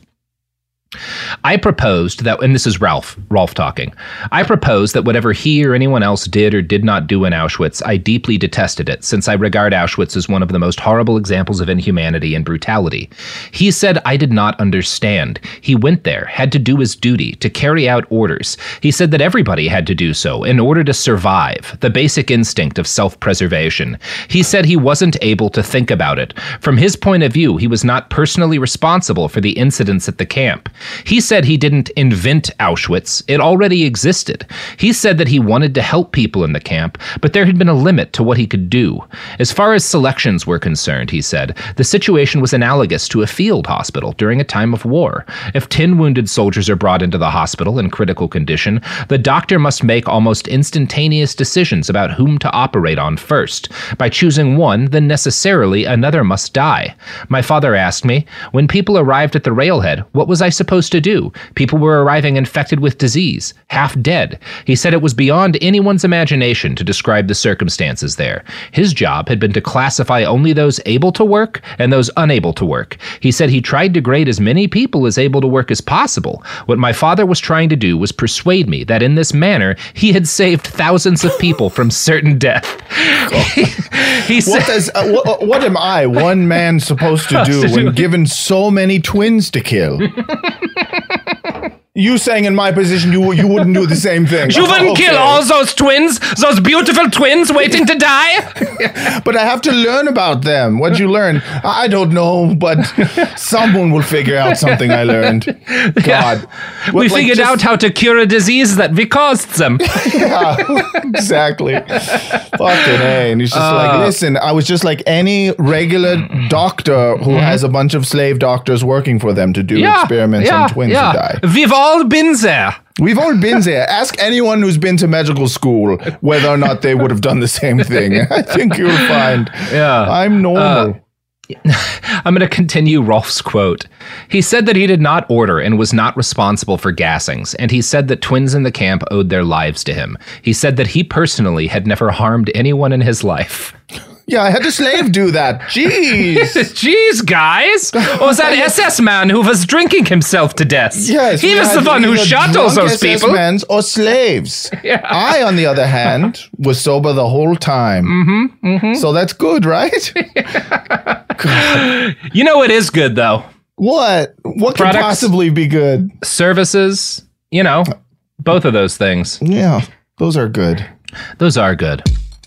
I proposed that, and this is Ralph, Rolf talking. I proposed that whatever he or anyone else did or did not do in Auschwitz, I deeply detested it, since I regard Auschwitz as one of the most horrible examples of inhumanity and brutality. He said I did not understand. He went there, had to do his duty, to carry out orders. He said that everybody had to do so in order to survive, the basic instinct of self-preservation. He said he wasn't able to think about it. From his point of view, he was not personally responsible for the incidents at the camp. He said he didn't invent Auschwitz. It already existed. He said that he wanted to help people in the camp, but there had been a limit to what he could do. As far as selections were concerned, he said, the situation was analogous to a field hospital during a time of war. If ten wounded soldiers are brought into the hospital in critical condition, the doctor must make almost instantaneous decisions about whom to operate on first. By choosing one, then necessarily another must die. My father asked me, when people arrived at the railhead, what was I supposed to do? People were arriving infected with disease, half dead. He said it was beyond anyone's imagination to describe the circumstances there. His job had been to classify only those able to work and those unable to work. He said he tried to grade as many people as able to work as possible. What my father was trying to do was persuade me that in this manner he had saved thousands of people from certain death. he, he said, What does uh, what, what am I, one man, supposed to do when given so many twins to kill? You saying in my position you you wouldn't do the same thing. You wouldn't Okay. kill all those twins, those beautiful twins waiting to die? But I have to learn about them. What'd you learn? I don't know, but someone will figure out something I learned. God. We What, like, figured just- out how to cure a disease that we caused them. Yeah, exactly. Fucking A. And he's just Uh, like, listen, I was just like any regular doctor who has a bunch of slave doctors working for them to do experiments on twins who die. We've all been there. We've all been there. Ask anyone who's been to medical school whether or not they would have done the same thing. I think you'll find Yeah. I'm normal. I'm going to continue Rolf's quote. He said that he did not order and was not responsible for gassings, and he said that twins in the camp owed their lives to him. He said that he personally had never harmed anyone in his life. Yeah, I had the slave do that. Jeez. Jeez, guys. Or was that S S man who was drinking himself to death? Yes. He was the one who shot all those people. S S men or slaves. Yeah. I, on the other hand, was sober the whole time. Mm-hmm, mm-hmm. So that's good, right? You know what is good, though? What? What Products, could possibly be good? Services, you know, both of those things. Yeah, those are good. Those are good.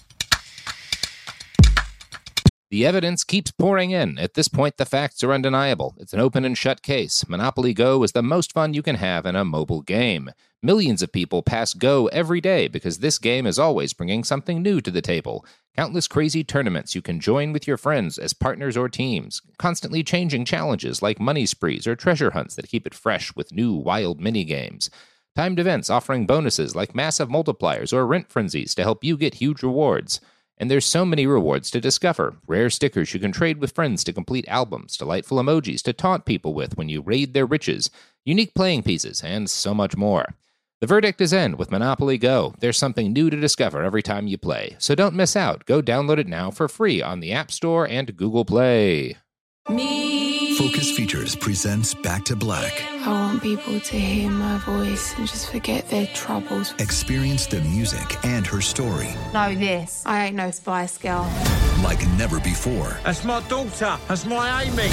The evidence keeps pouring in. At this point, the facts are undeniable. It's an open and shut case. Monopoly Go is the most fun you can have in a mobile game. Millions of people pass Go every day because this game is always bringing something new to the table. Countless crazy tournaments you can join with your friends as partners or teams. Constantly changing challenges like money sprees or treasure hunts that keep it fresh with new wild mini-games. Timed events offering bonuses like massive multipliers or rent frenzies to help you get huge rewards. And there's so many rewards to discover. Rare stickers you can trade with friends to complete albums, delightful emojis to taunt people with when you raid their riches, unique playing pieces, and so much more. The verdict is in with Monopoly Go. There's something new to discover every time you play. So don't miss out. Go download it now for free on the App Store and Google Play. Me. Focus Features presents Back to Black. I want people to hear my voice and just forget their troubles. Experience the music and her story. Know this. I ain't no Spice Girl. Like never before. That's my daughter. That's my Amy.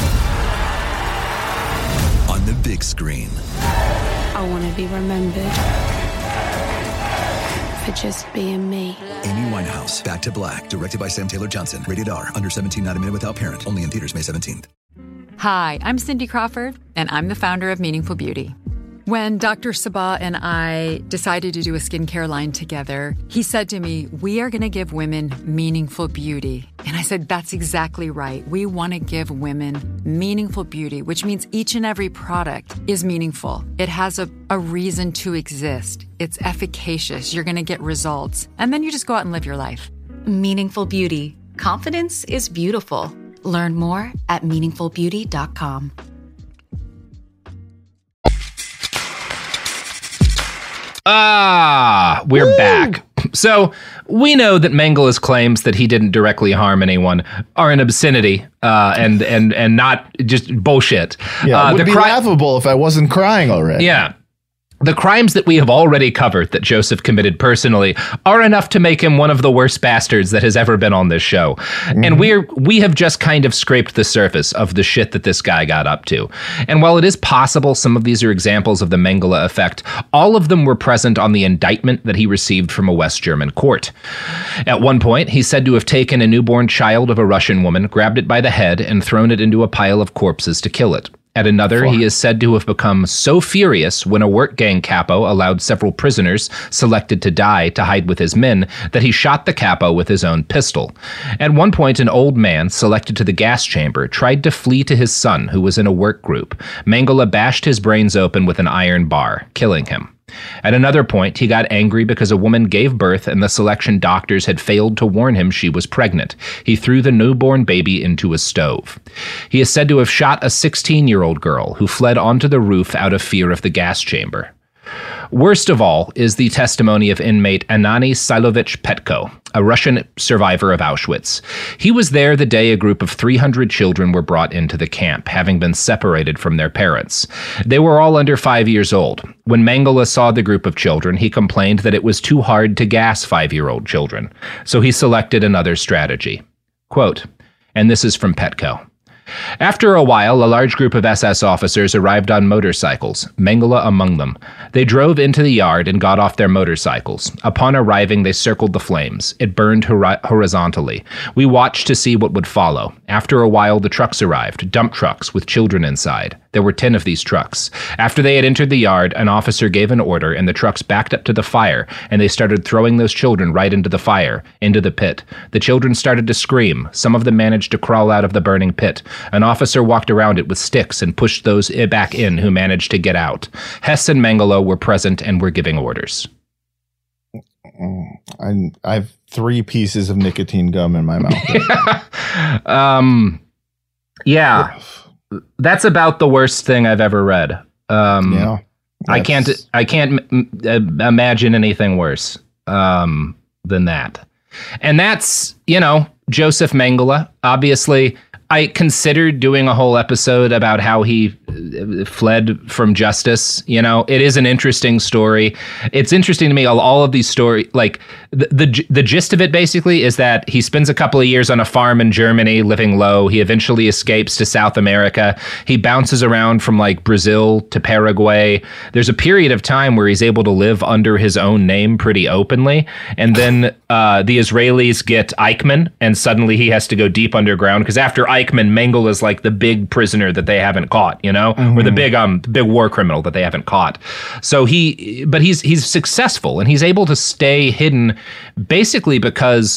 On the big screen. I want to be remembered for just being me. Amy Winehouse, Back to Black, directed by Sam Taylor Johnson. Rated R, under seventeen, not a minute without parent. Only in theaters May seventeenth. Hi, I'm Cindy Crawford, and I'm the founder of Meaningful Beauty. When Doctor Sabah and I decided to do a skincare line together, he said to me, we are going to give women meaningful beauty. And I said, that's exactly right. We want to give women meaningful beauty, which means each and every product is meaningful. It has a, a reason to exist. It's efficacious. You're going to get results. And then you just go out and live your life. Meaningful Beauty. Confidence is beautiful. Learn more at meaningful beauty dot com. Ah, we're Woo! back. So we know that Mengele's claims that he didn't directly harm anyone are an obscenity uh, and and and not just bullshit. Yeah, uh, it would the be cri- laughable if I wasn't crying already. Yeah. The crimes that we have already covered that Joseph committed personally are enough to make him one of the worst bastards that has ever been on this show. Mm-hmm. And we're we have just kind of scraped the surface of the shit that this guy got up to. And while it is possible some of these are examples of the Mengele effect, all of them were present on the indictment that he received from a West German court. At one point, he's said to have taken a newborn child of a Russian woman, grabbed it by the head, and thrown it into a pile of corpses to kill it. At another, he is said to have become so furious when a work gang capo allowed several prisoners selected to die to hide with his men that he shot the capo with his own pistol. At one point, an old man selected to the gas chamber tried to flee to his son, who was in a work group. Mengele bashed his brains open with an iron bar, killing him. At another point, he got angry because a woman gave birth and the selection doctors had failed to warn him she was pregnant. He threw the newborn baby into a stove. He is said to have shot a sixteen-year-old girl who fled onto the roof out of fear of the gas chamber. Worst of all is the testimony of inmate Anani Silovich Petko, a Russian survivor of Auschwitz. He was there the day a group of three hundred children were brought into the camp, having been separated from their parents. They were all under five years old. When Mengele saw the group of children, he complained that it was too hard to gas five-year-old children, so he selected another strategy. Quote, and this is from Petko. After a while, a large group of S S officers arrived on motorcycles, Mengele among them. They drove into the yard and got off their motorcycles. Upon arriving, they circled the flames. It burned hor- horizontally. We watched to see what would follow. After a while, the trucks arrived, dump trucks with children inside. There were ten of these trucks. After they had entered the yard, an officer gave an order, and the trucks backed up to the fire, and they started throwing those children right into the fire, into the pit. The children started to scream. Some of them managed to crawl out of the burning pit. An officer walked around it with sticks and pushed those back in who managed to get out. Hess and Mengele were present and were giving orders. I, I have three pieces of nicotine gum in my mouth. um, Yeah. That's about the worst thing I've ever read. Um, yeah. I can't I can't m- m- imagine anything worse um, than that. And that's, you know, Joseph Mengele. Obviously, I considered doing a whole episode about how he fled from justice. You know, it is an interesting story. It's interesting to me, all, all of these stories, like the, the the gist of it basically is that he spends a couple of years on a farm in Germany living low. He eventually escapes to South America. He bounces around from like Brazil to Paraguay. There's a period of time where he's able to live under his own name pretty openly. And then uh, the Israelis get Eichmann, and suddenly he has to go deep underground because after Eichmann, Mengele is like the big prisoner that they haven't caught, you know, mm-hmm. or the big um big war criminal that they haven't caught. So he, but he's he's successful and he's able to stay hidden, basically because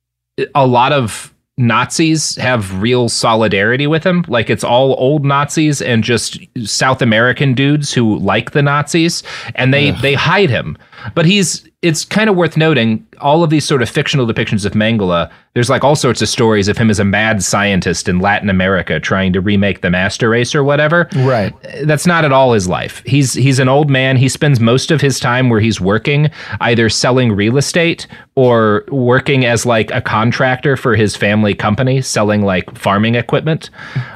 a lot of Nazis have real solidarity with him. Like it's all old Nazis and just South American dudes who like the Nazis, and they Ugh. they hide him. But he's it's kind of worth noting, all of these sort of fictional depictions of Mengele, there's like all sorts of stories of him as a mad scientist in Latin America trying to remake the master race or whatever. Right. That's not at all his life. He's he's an old man. He spends most of his time where he's working, either selling real estate or working as like a contractor for his family company, selling like farming equipment.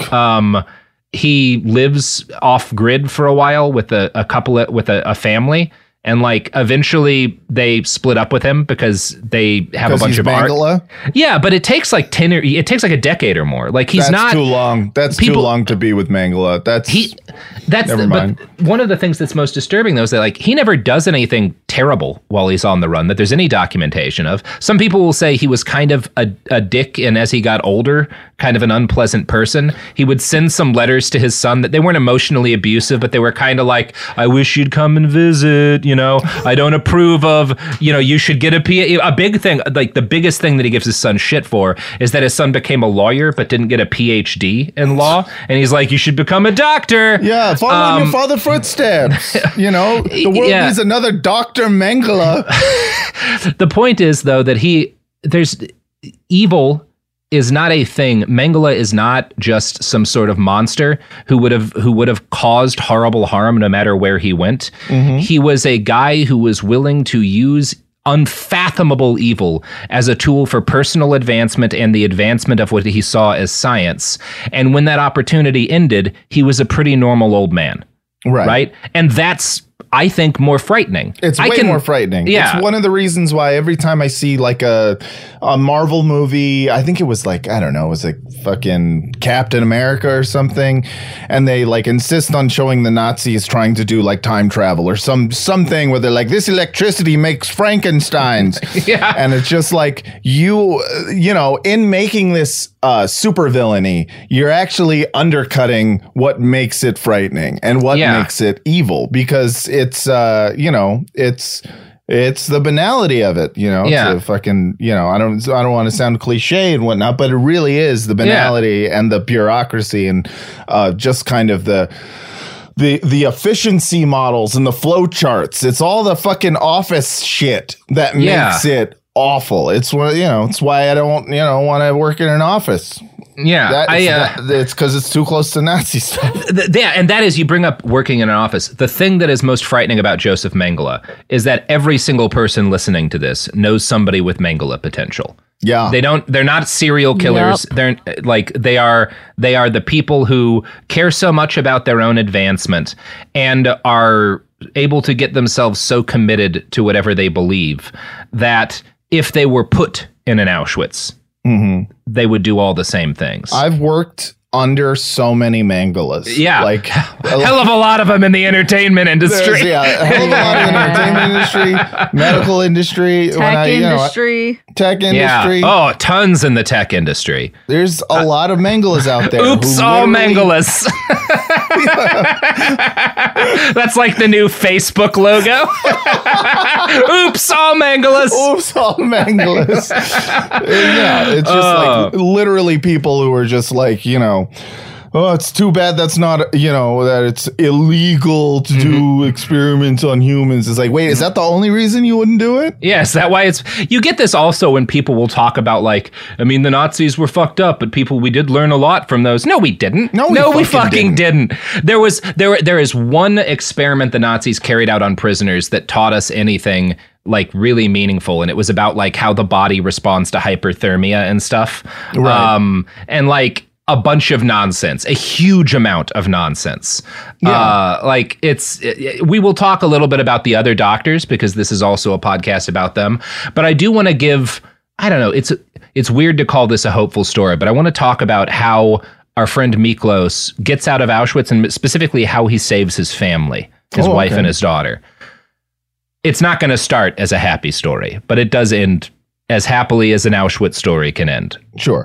Um, he lives off grid for a while with a, a couple of, with a, a family. And like eventually they split up with him because they have a bunch of art. Yeah, but it takes like ten or it takes like a decade or more. Like he's that's not too long. That's people, too long to be with Mengele. That's he. That's never the, mind. But one of the things that's most disturbing though is that like he never does anything terrible while he's on the run that there's any documentation of. Some people will say he was kind of a, a dick, and as he got older, kind of an unpleasant person. He would send some letters to his son that they weren't emotionally abusive, but they were kind of like, "I wish you'd come and visit." You know, I don't approve of, you know, you should get a P A. A big thing, like the biggest thing that he gives his son shit for is that his son became a lawyer but didn't get a P H D in law. And he's like, you should become a doctor. Yeah, follow um, in your father's footsteps. You know, the world yeah. needs another Doctor Mengele. The point is, though, that he, there's evil is not a thing. Mengele is not just some sort of monster who would have who would have caused horrible harm no matter where he went. Mm-hmm. He was a guy who was willing to use unfathomable evil as a tool for personal advancement and the advancement of what he saw as science. And when that opportunity ended, he was a pretty normal old man. Right. Right? And that's, I think, more frightening. It's I way can, more frightening. Yeah. It's one of the reasons why every time I see like a a Marvel movie, I think it was like, I don't know, it was like fucking Captain America or something, and they like insist on showing the Nazis trying to do like time travel or some something where they're like, this electricity makes Frankensteins. Yeah. And it's just like, you, you know, in making this uh, super villainy, you're actually undercutting what makes it frightening and what yeah. makes it evil, because it's, uh, you know, it's, it's the banality of it, you know, yeah. to fucking, you know, I don't, I don't want to sound cliche and whatnot, but it really is the banality yeah. and the bureaucracy and uh, just kind of the, the, the efficiency models and the flow charts. It's all the fucking office shit that yeah. makes it awful. It's what, you know, it's why I don't, you know, want to work in an office. Yeah, that, I, it's, uh, that, it's because it's too close to Nazi stuff. Th- yeah, and that is, you bring up working in an office. The thing that is most frightening about Joseph Mengele is that every single person listening to this knows somebody with Mengele potential. Yeah, they don't. They're not serial killers. Yep. They're like they are. They are the people who care so much about their own advancement and are able to get themselves so committed to whatever they believe that if they were put in an Auschwitz, mm-hmm. they would do all the same things. I've worked under so many Mengeles. Yeah. Like a hell of a lot of them in the entertainment industry. Yeah, a hell of a lot in the entertainment industry, medical industry, tech when I, you industry. Know, tech industry. Yeah. Oh, tons in the tech industry. There's a uh, lot of Mengeles out there. Oops, all Mengeles. That's like the new Facebook logo. Oops, all Mengeles. Oops, all Mengeles. Yeah, it's just oh. like literally people who are just like, you know, oh, it's too bad that's not, you know, that it's illegal to Mm-hmm. do experiments on humans. It's like, wait, is that the only reason you wouldn't do it? Yeah, is that why it's... You get this also when people will talk about, like, I mean, the Nazis were fucked up, but people, we did learn a lot from those. No, we didn't. No, we no, fucking, we fucking didn't. didn't. There was, there, there is one experiment the Nazis carried out on prisoners that taught us anything like really meaningful, and it was about like how the body responds to hyperthermia and stuff. Right. Um, and like a bunch of nonsense, a huge amount of nonsense. Yeah. Uh, like it's, it, we will talk a little bit about the other doctors because this is also a podcast about them. But I do want to give, I don't know, it's it's weird to call this a hopeful story, but I want to talk about how our friend Miklos gets out of Auschwitz and specifically how he saves his family, his Oh, wife okay. and his daughter. It's not going to start as a happy story, but it does end as happily as an Auschwitz story can end. Sure.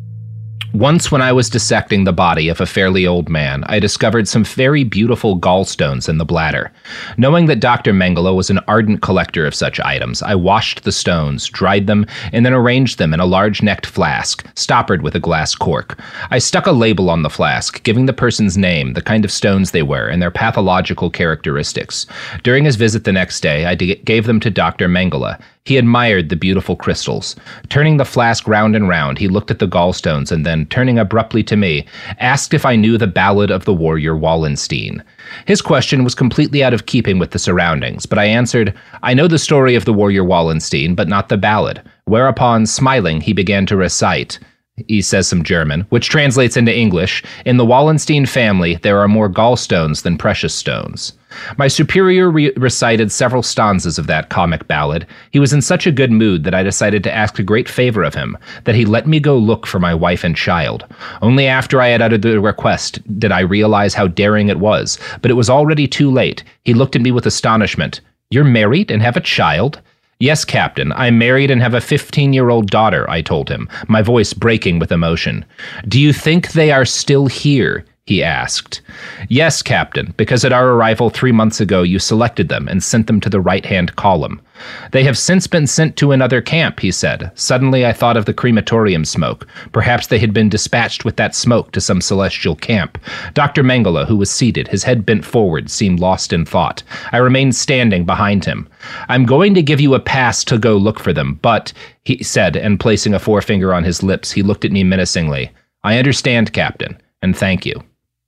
Once when I was dissecting the body of a fairly old man, I discovered some very beautiful gallstones in the bladder. Knowing that Doctor Mengele was an ardent collector of such items, I washed the stones, dried them, and then arranged them in a large-necked flask, stoppered with a glass cork. I stuck a label on the flask, giving the person's name, the kind of stones they were, and their pathological characteristics. During his visit the next day, I d- gave them to Doctor Mengele. He admired the beautiful crystals. Turning the flask round and round, he looked at the gallstones and then, turning abruptly to me, asked if I knew the ballad of the warrior Wallenstein. His question was completely out of keeping with the surroundings, but I answered, I know the story of the warrior Wallenstein, but not the ballad. Whereupon, smiling, he began to recite. He says some German, which translates into English, in the Wallenstein family, there are more gallstones than precious stones. My superior re- recited several stanzas of that comic ballad. He was in such a good mood that I decided to ask a great favor of him, that he let me go look for my wife and child. Only after I had uttered the request did I realize how daring it was, but it was already too late. He looked at me with astonishment. You're married and have a child? Yes, Captain, I'm married and have a fifteen-year-old daughter, I told him, my voice breaking with emotion. Do you think they are still here? He asked. Yes, Captain, because at our arrival three months ago you selected them and sent them to the right-hand column. They have since been sent to another camp, he said. Suddenly I thought of the crematorium smoke. Perhaps they had been dispatched with that smoke to some celestial camp. Doctor Mengele, who was seated, his head bent forward, seemed lost in thought. I remained standing behind him. I'm going to give you a pass to go look for them, but, he said, and placing a forefinger on his lips, he looked at me menacingly. I understand, Captain, and thank you.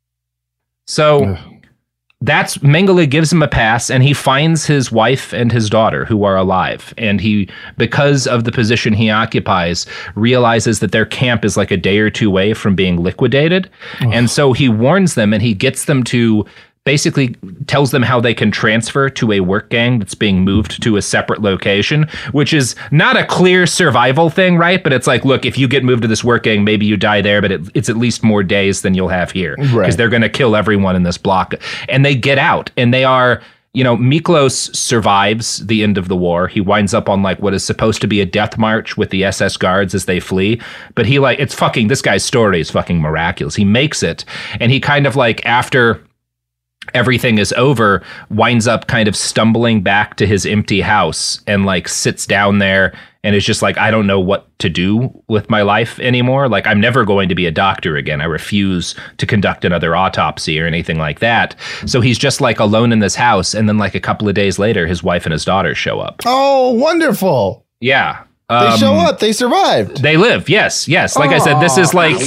So that's Mengele gives him a pass, and he finds his wife and his daughter who are alive. And he, because of the position he occupies, realizes that their camp is like a day or two away from being liquidated. Oh. And so he warns them and he gets them to basically tells them how they can transfer to a work gang that's being moved to a separate location, which is not a clear survival thing, right? But it's like, look, if you get moved to this work gang, maybe you die there, but it, it's at least more days than you'll have here. Because right. they're going to kill everyone in this block. And they get out, and they are, you know, Miklos survives the end of the war. He winds up on like what is supposed to be a death march with the S S guards as they flee. But he like, it's fucking, this guy's story is fucking miraculous. He makes it, and he kind of like, after everything is over, winds up kind of stumbling back to his empty house and like sits down there and is just like, I don't know what to do with my life anymore. Like, I'm never going to be a doctor again. I refuse to conduct another autopsy or anything like that. So he's just like alone in this house. And then like a couple of days later, his wife and his daughter show up. Oh, wonderful. Yeah. They um, show up. They survived. They live. Yes. Yes. Like Aww. I said, this is like.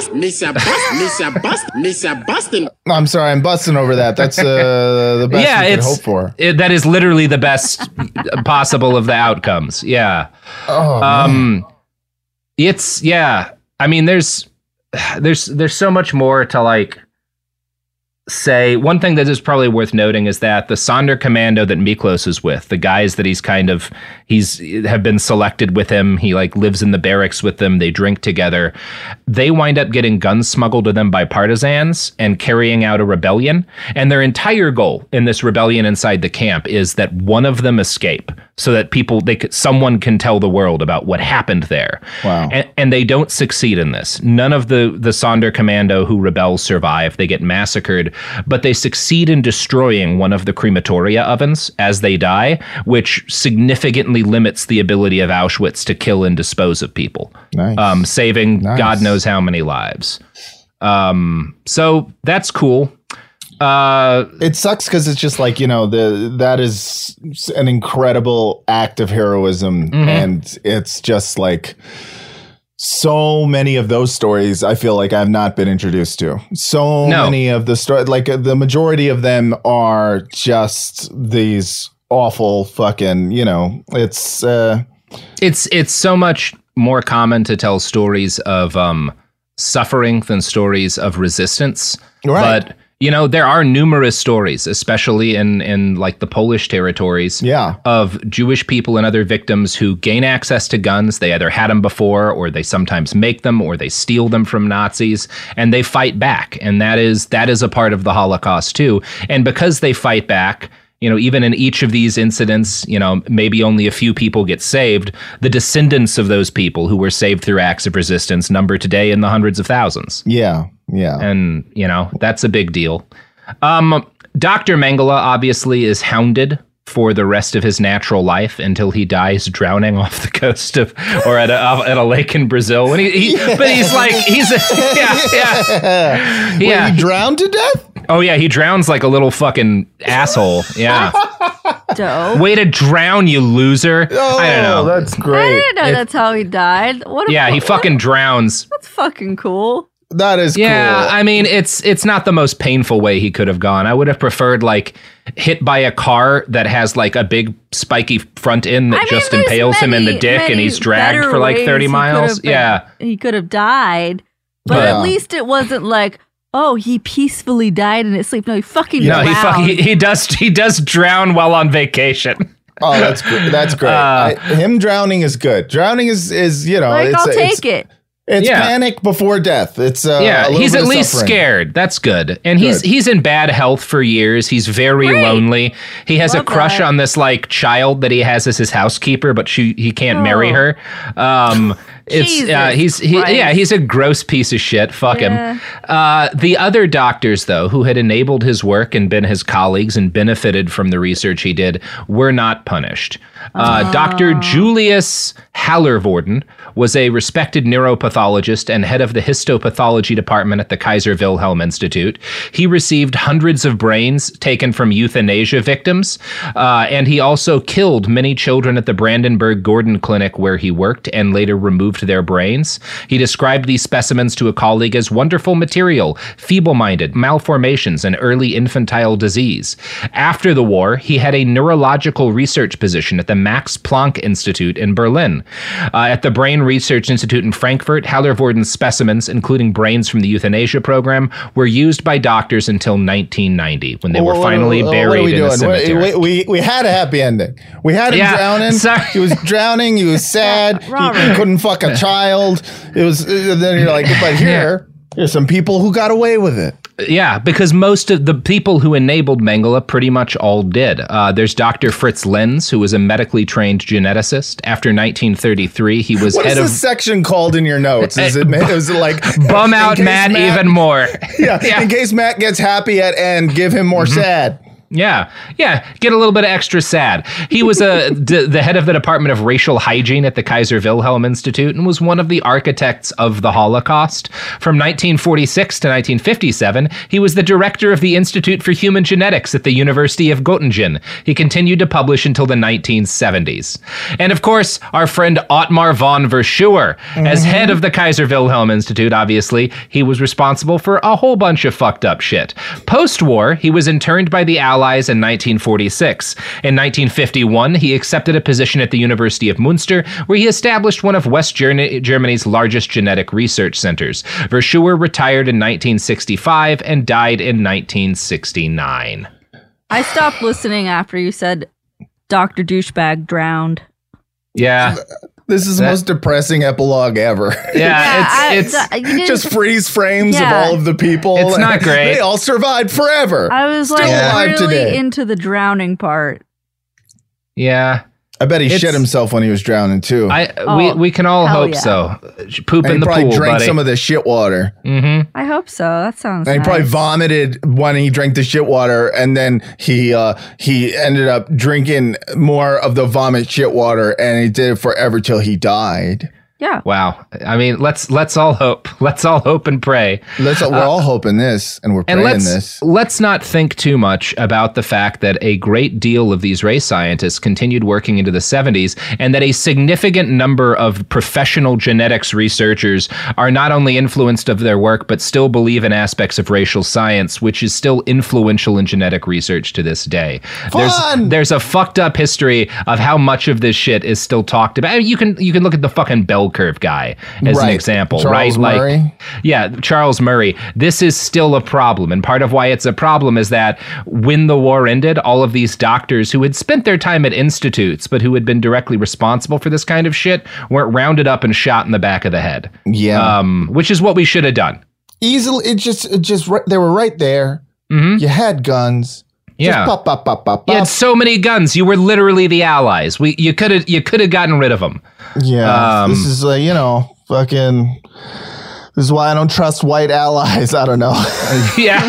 I'm sorry. I'm busting over that. That's uh, the best yeah, you it's, could hope for. It, that is literally the best possible of the outcomes. Yeah. Oh, um, it's yeah. I mean, there's there's there's so much more to like say. One thing that is probably worth noting is that the Sonderkommando that Miklos is with, the guys that he's kind of he's have been selected with him, he like lives in the barracks with them, they drink together, they wind up getting guns smuggled to them by partisans and carrying out a rebellion. And their entire goal in this rebellion inside the camp is that one of them escape, so that people they could, someone can tell the world about what happened there. Wow. And, and they don't succeed in this. None of the the Sonderkommando who rebels survive. They get massacred, but they succeed in destroying one of the crematoria ovens as they die, which significantly limits the ability of Auschwitz to kill and dispose of people, nice. um, saving nice. God knows how many lives. Um, so that's cool. Uh, it sucks because it's just like, you know, the that is an incredible act of heroism. Mm-hmm. And it's just like so many of those stories I feel like I've not been introduced to. So no. many of the stories, like the majority of them are just these awful fucking, you know, it's uh, it's it's so much more common to tell stories of um, suffering than stories of resistance. Right. But you know, there are numerous stories, especially in, in like the Polish territories, yeah. of Jewish people and other victims who gain access to guns. They either had them before, or they sometimes make them, or they steal them from Nazis, and they fight back. And that is that is a part of the Holocaust too. And because they fight back, you know, even in each of these incidents, you know, maybe only a few people get saved. The descendants of those people who were saved through acts of resistance number today in the hundreds of thousands. Yeah, yeah. And, you know, that's a big deal. Um, Doctor Mengele obviously is hounded for the rest of his natural life until he dies drowning off the coast of, or at a, at a lake in Brazil. When he, he yeah. But he's like, he's, a, yeah, yeah. Wait, yeah. he drowned to death? Oh, yeah, he drowns like a little fucking asshole. Yeah. Dope. Way to drown, you loser. Oh, I don't know. That's great. I didn't know it, that's how he died. What? Yeah, a, he fucking what? drowns. That's fucking cool. That is yeah, cool. I mean, it's it's not the most painful way he could have gone. I would have preferred, like, hit by a car that has, like, a big spiky front end that I mean, just impales many, him in the dick and he's dragged for, like, thirty miles. Been, yeah. He could have died, but yeah. at least it wasn't like, oh, he peacefully died in his sleep. No, he fucking no, drowned. he, he he does he does drown while on vacation. Oh, that's great. That's great. Uh, I, him drowning is good. Drowning is is you know, like, it's, I'll it's, take it. It's yeah. panic before death. It's uh, yeah. He's at least suffering. scared. That's good. And good. he's he's in bad health for years. He's very Great. lonely. He has Love a crush that. on this like child that he has as his housekeeper, but she he can't oh. marry her. Um, It's uh, he's he, yeah he's a gross piece of shit. Fuck yeah. him. Uh, the other doctors though who had enabled his work and been his colleagues and benefited from the research he did were not punished. Uh, oh. Doctor Julius Hallervorden was a respected neuropathologist and head of the histopathology department at the Kaiser Wilhelm Institute. He received hundreds of brains taken from euthanasia victims, uh, and he also killed many children at the Brandenburg Gordon Clinic where he worked and later removed their brains. He described these specimens to a colleague as wonderful material, feeble-minded, malformations, and early infantile disease. After the war, he had a neurological research position at the Max Planck Institute in Berlin. Uh, at the Brain Research Institute in Frankfurt, Hallervorden's specimens, including brains from the euthanasia program, were used by doctors until nineteen ninety, when they well, were finally what, buried what in a cemetery. We, we, we had a happy ending. We had him yeah, drowning. Sorry. He was drowning. He was sad. he, he couldn't fuck a child. It was. Then you're like, but here, yeah. here's some people who got away with it. Yeah, because most of the people who enabled Mengele pretty much all did. Uh, there's Doctor Fritz Lenz, who was a medically trained geneticist. After nineteen thirty-three, he was what head of... What is this section called in your notes? Is it, is it like... Bum out Matt, Matt even more. Yeah, yeah, in case Matt gets happy at end, give him more mm-hmm. sad. Yeah, yeah, get a little bit of extra sad. He was a, d- the head of the Department of Racial Hygiene at the Kaiser Wilhelm Institute and was one of the architects of the Holocaust. From nineteen forty-six to nineteen fifty-seven, he was the director of the Institute for Human Genetics at the University of Göttingen. He continued to publish until the nineteen seventies. And of course, our friend Ottmar von Verschuer. Mm-hmm. As head of the Kaiser Wilhelm Institute, obviously, he was responsible for a whole bunch of fucked up shit. Post-war, he was interned by the Allies in nineteen forty-six. In nineteen fifty-one, he accepted a position at the University of Münster, where he established one of West Germany's largest genetic research centers. Verschuer retired in nineteen sixty-five and died in nineteen sixty-nine. I stopped listening after you said Doctor Douchebag drowned. Yeah. This is the that, most depressing epilogue ever. Yeah, yeah it's, I, it's the, just freeze frames yeah. of all of the people. It's not great. They all survived forever. I was like yeah. really today. into the drowning part. Yeah. I bet he it's, shit himself when he was drowning too. I oh, we we can all hope yeah. so. Poop and in the pool, pool, drank buddy. some of the shit water. Mm-hmm. I hope so. That sounds. And nice. he probably vomited when he drank the shit water, and then he uh, he ended up drinking more of the vomit shit water, and he did it forever till he died. Yeah. Wow. I mean, let's let's all hope. Let's all hope and pray. Let's, we're uh, all hoping this, and we're praying and let's, this. Let's not think too much about the fact that a great deal of these race scientists continued working into the seventies, and that a significant number of professional genetics researchers are not only influenced of their work, but still believe in aspects of racial science, which is still influential in genetic research to this day. Fun! There's there's a fucked up history of how much of this shit is still talked about. I mean, you can you can look at the fucking bell curve guy as right. an example, Charles right? Murray. Like, yeah, Charles Murray. This is still a problem, and part of why it's a problem is that when the war ended, all of these doctors who had spent their time at institutes but who had been directly responsible for this kind of shit weren't rounded up and shot in the back of the head. Yeah, um, which is what we should have done. Easily, it just, it just, they were right there. Mm-hmm. You had guns. Yeah, just pop, pop, pop, pop, pop. You had so many guns. You were literally the allies. We, you could have, you could have gotten rid of them. Yeah, um, this is like, you know, fucking. This is why I don't trust white allies. I don't know. Yeah.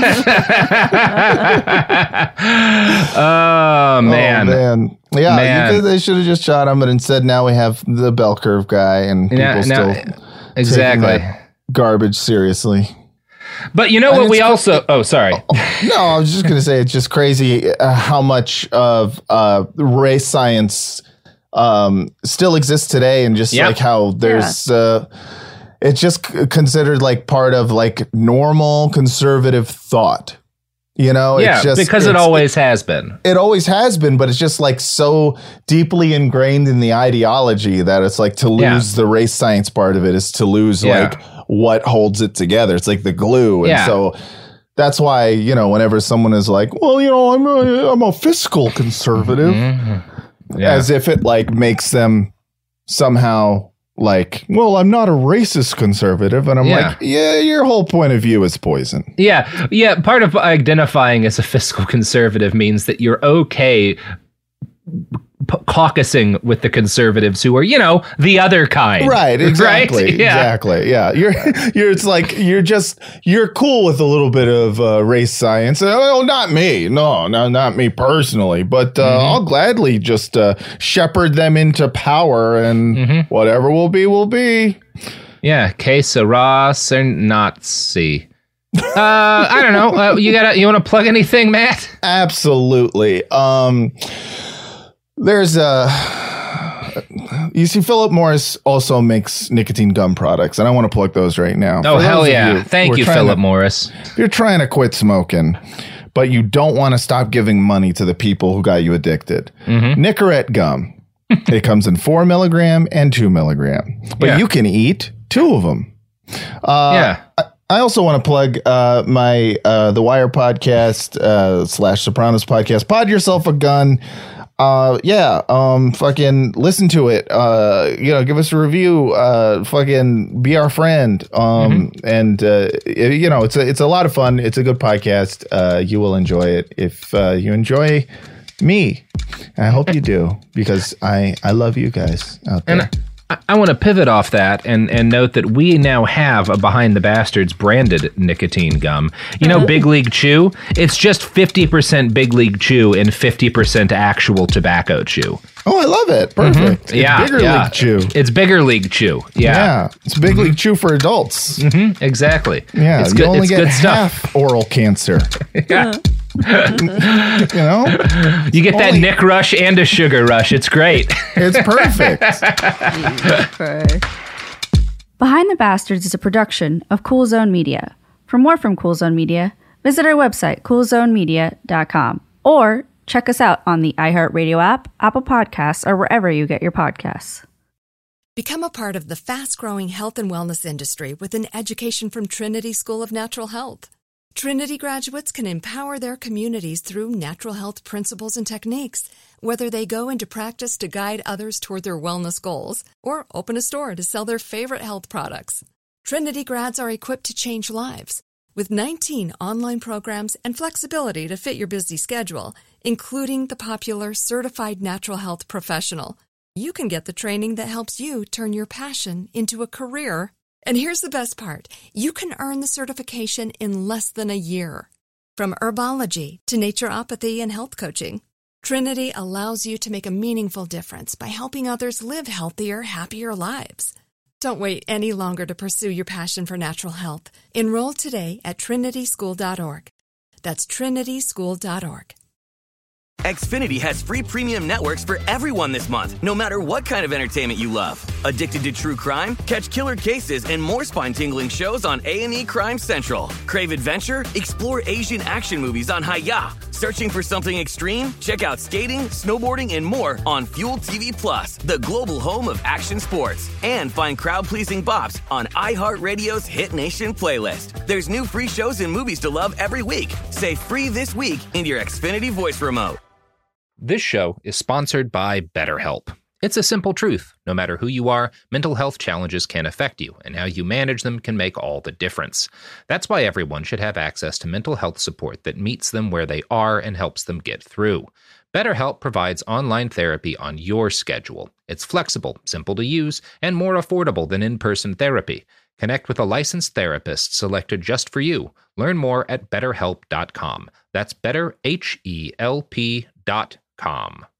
oh man. Oh, man. Yeah, man. You could, they should have just shot him, but instead now we have the bell curve guy, and people Yeah, still no, exactly taking that garbage seriously. But you know And what? We it's- also. Oh, sorry. No, I was just gonna say it's just crazy uh, how much of uh, race science um, still exists today, and just Yep. like how there's. Uh, it's just c- considered like part of like normal conservative thought. You know, Yeah, it's just, because it it's- always has been. It always has been, but it's just like so deeply ingrained in the ideology that it's like to lose Yeah. the race science part of it is to lose Yeah. like what holds it together. It's like the glue. And Yeah. so that's why, you know, whenever someone is like, well, you know, I'm a, I'm a fiscal conservative, Mm-hmm. Yeah. as if it like makes them somehow like, well, I'm not a racist conservative. And I'm Yeah. like, yeah, your whole point of view is poison. Yeah, yeah. Part of identifying as a fiscal conservative means that you're okay p- caucusing with the conservatives who are, you know, the other kind. Right, exactly. Right? Yeah. Exactly. Yeah. You're you're it's like you're just you're cool with a little bit of uh, race science. Oh, not me. No, no, not me personally, but uh, Mm-hmm. I'll gladly just uh, shepherd them into power, and Mm-hmm. whatever will be will be. Yeah, que sera, ser Nazi. Uh, I don't know. Uh, you got you want to plug anything, Matt? Absolutely. Um there's a you see, Philip Morris also makes nicotine gum products, and I want to plug those right now. Oh, For hell those of yeah. you Thank who are you, trying Philip to- Morris. If you're trying to quit smoking, but you don't want to stop giving money to the people who got you addicted, Mm-hmm. Nicorette gum. It comes in four milligram and two milligram, but Yeah. you can eat two of them. Uh, Yeah. I, I also want to plug uh, my uh, The Wire podcast uh, slash Sopranos podcast. Pod Yourself a Gun. Uh, yeah, um, fucking listen to it. Uh, you know, give us a review. Uh, fucking be our friend. Um, and uh, it- you know, it's a it's a lot of fun. It's a good podcast. Uh, you will enjoy it if uh, you enjoy me. And I hope you do, because I I love you guys out there. And I, I want to pivot off that and, and note that we now have a Behind the Bastards branded nicotine gum. You know, Big League Chew? It's just fifty percent Big League Chew and fifty percent actual tobacco chew. Oh, I love it. Perfect. It's yeah, bigger yeah. league chew. It's Bigger League Chew. Yeah, Yeah, it's big league chew for adults. Mhm, exactly. Yeah, it's you good. only It's get good stuff. half oral cancer. Yeah. You know, You get that Only- Nick Rush and a sugar rush. It's great. it's perfect. Behind the Bastards is a production of Cool Zone Media. For more from Cool Zone Media, visit our website, cool zone media dot com, or check us out on the iHeartRadio app, Apple Podcasts, or wherever you get your podcasts. Become a part of the fast-growing health and wellness industry with an education from Trinity School of Natural Health. Trinity graduates can empower their communities through natural health principles and techniques, whether they go into practice to guide others toward their wellness goals or open a store to sell their favorite health products. Trinity grads are equipped to change lives with nineteen online programs and flexibility to fit your busy schedule, including the popular Certified Natural Health Professional. You can get the training that helps you turn your passion into a career. And here's the best part. You can earn the certification in less than a year. From herbology to naturopathy and health coaching, Trinity allows you to make a meaningful difference by helping others live healthier, happier lives. Don't wait any longer to pursue your passion for natural health. Enroll today at trinity school dot org. That's trinity school dot org. Xfinity has free premium networks for everyone this month, no matter what kind of entertainment you love. Addicted to true crime? Catch killer cases and more spine-tingling shows on A and E Crime Central. Crave adventure? Explore Asian action movies on Hi-Ya. Searching for something extreme? Check out skating, snowboarding, and more on Fuel T V Plus, the global home of action sports. And find crowd-pleasing bops on iHeartRadio's Hit Nation playlist. There's new free shows and movies to love every week. Say free this week in your Xfinity voice remote. This show is sponsored by BetterHelp. It's a simple truth. No matter who you are, mental health challenges can affect you, and how you manage them can make all the difference. That's why everyone should have access to mental health support that meets them where they are and helps them get through. BetterHelp provides online therapy on your schedule. It's flexible, simple to use, and more affordable than in-person therapy. Connect with a licensed therapist selected just for you. Learn more at better help dot com. That's better H E L P dot com.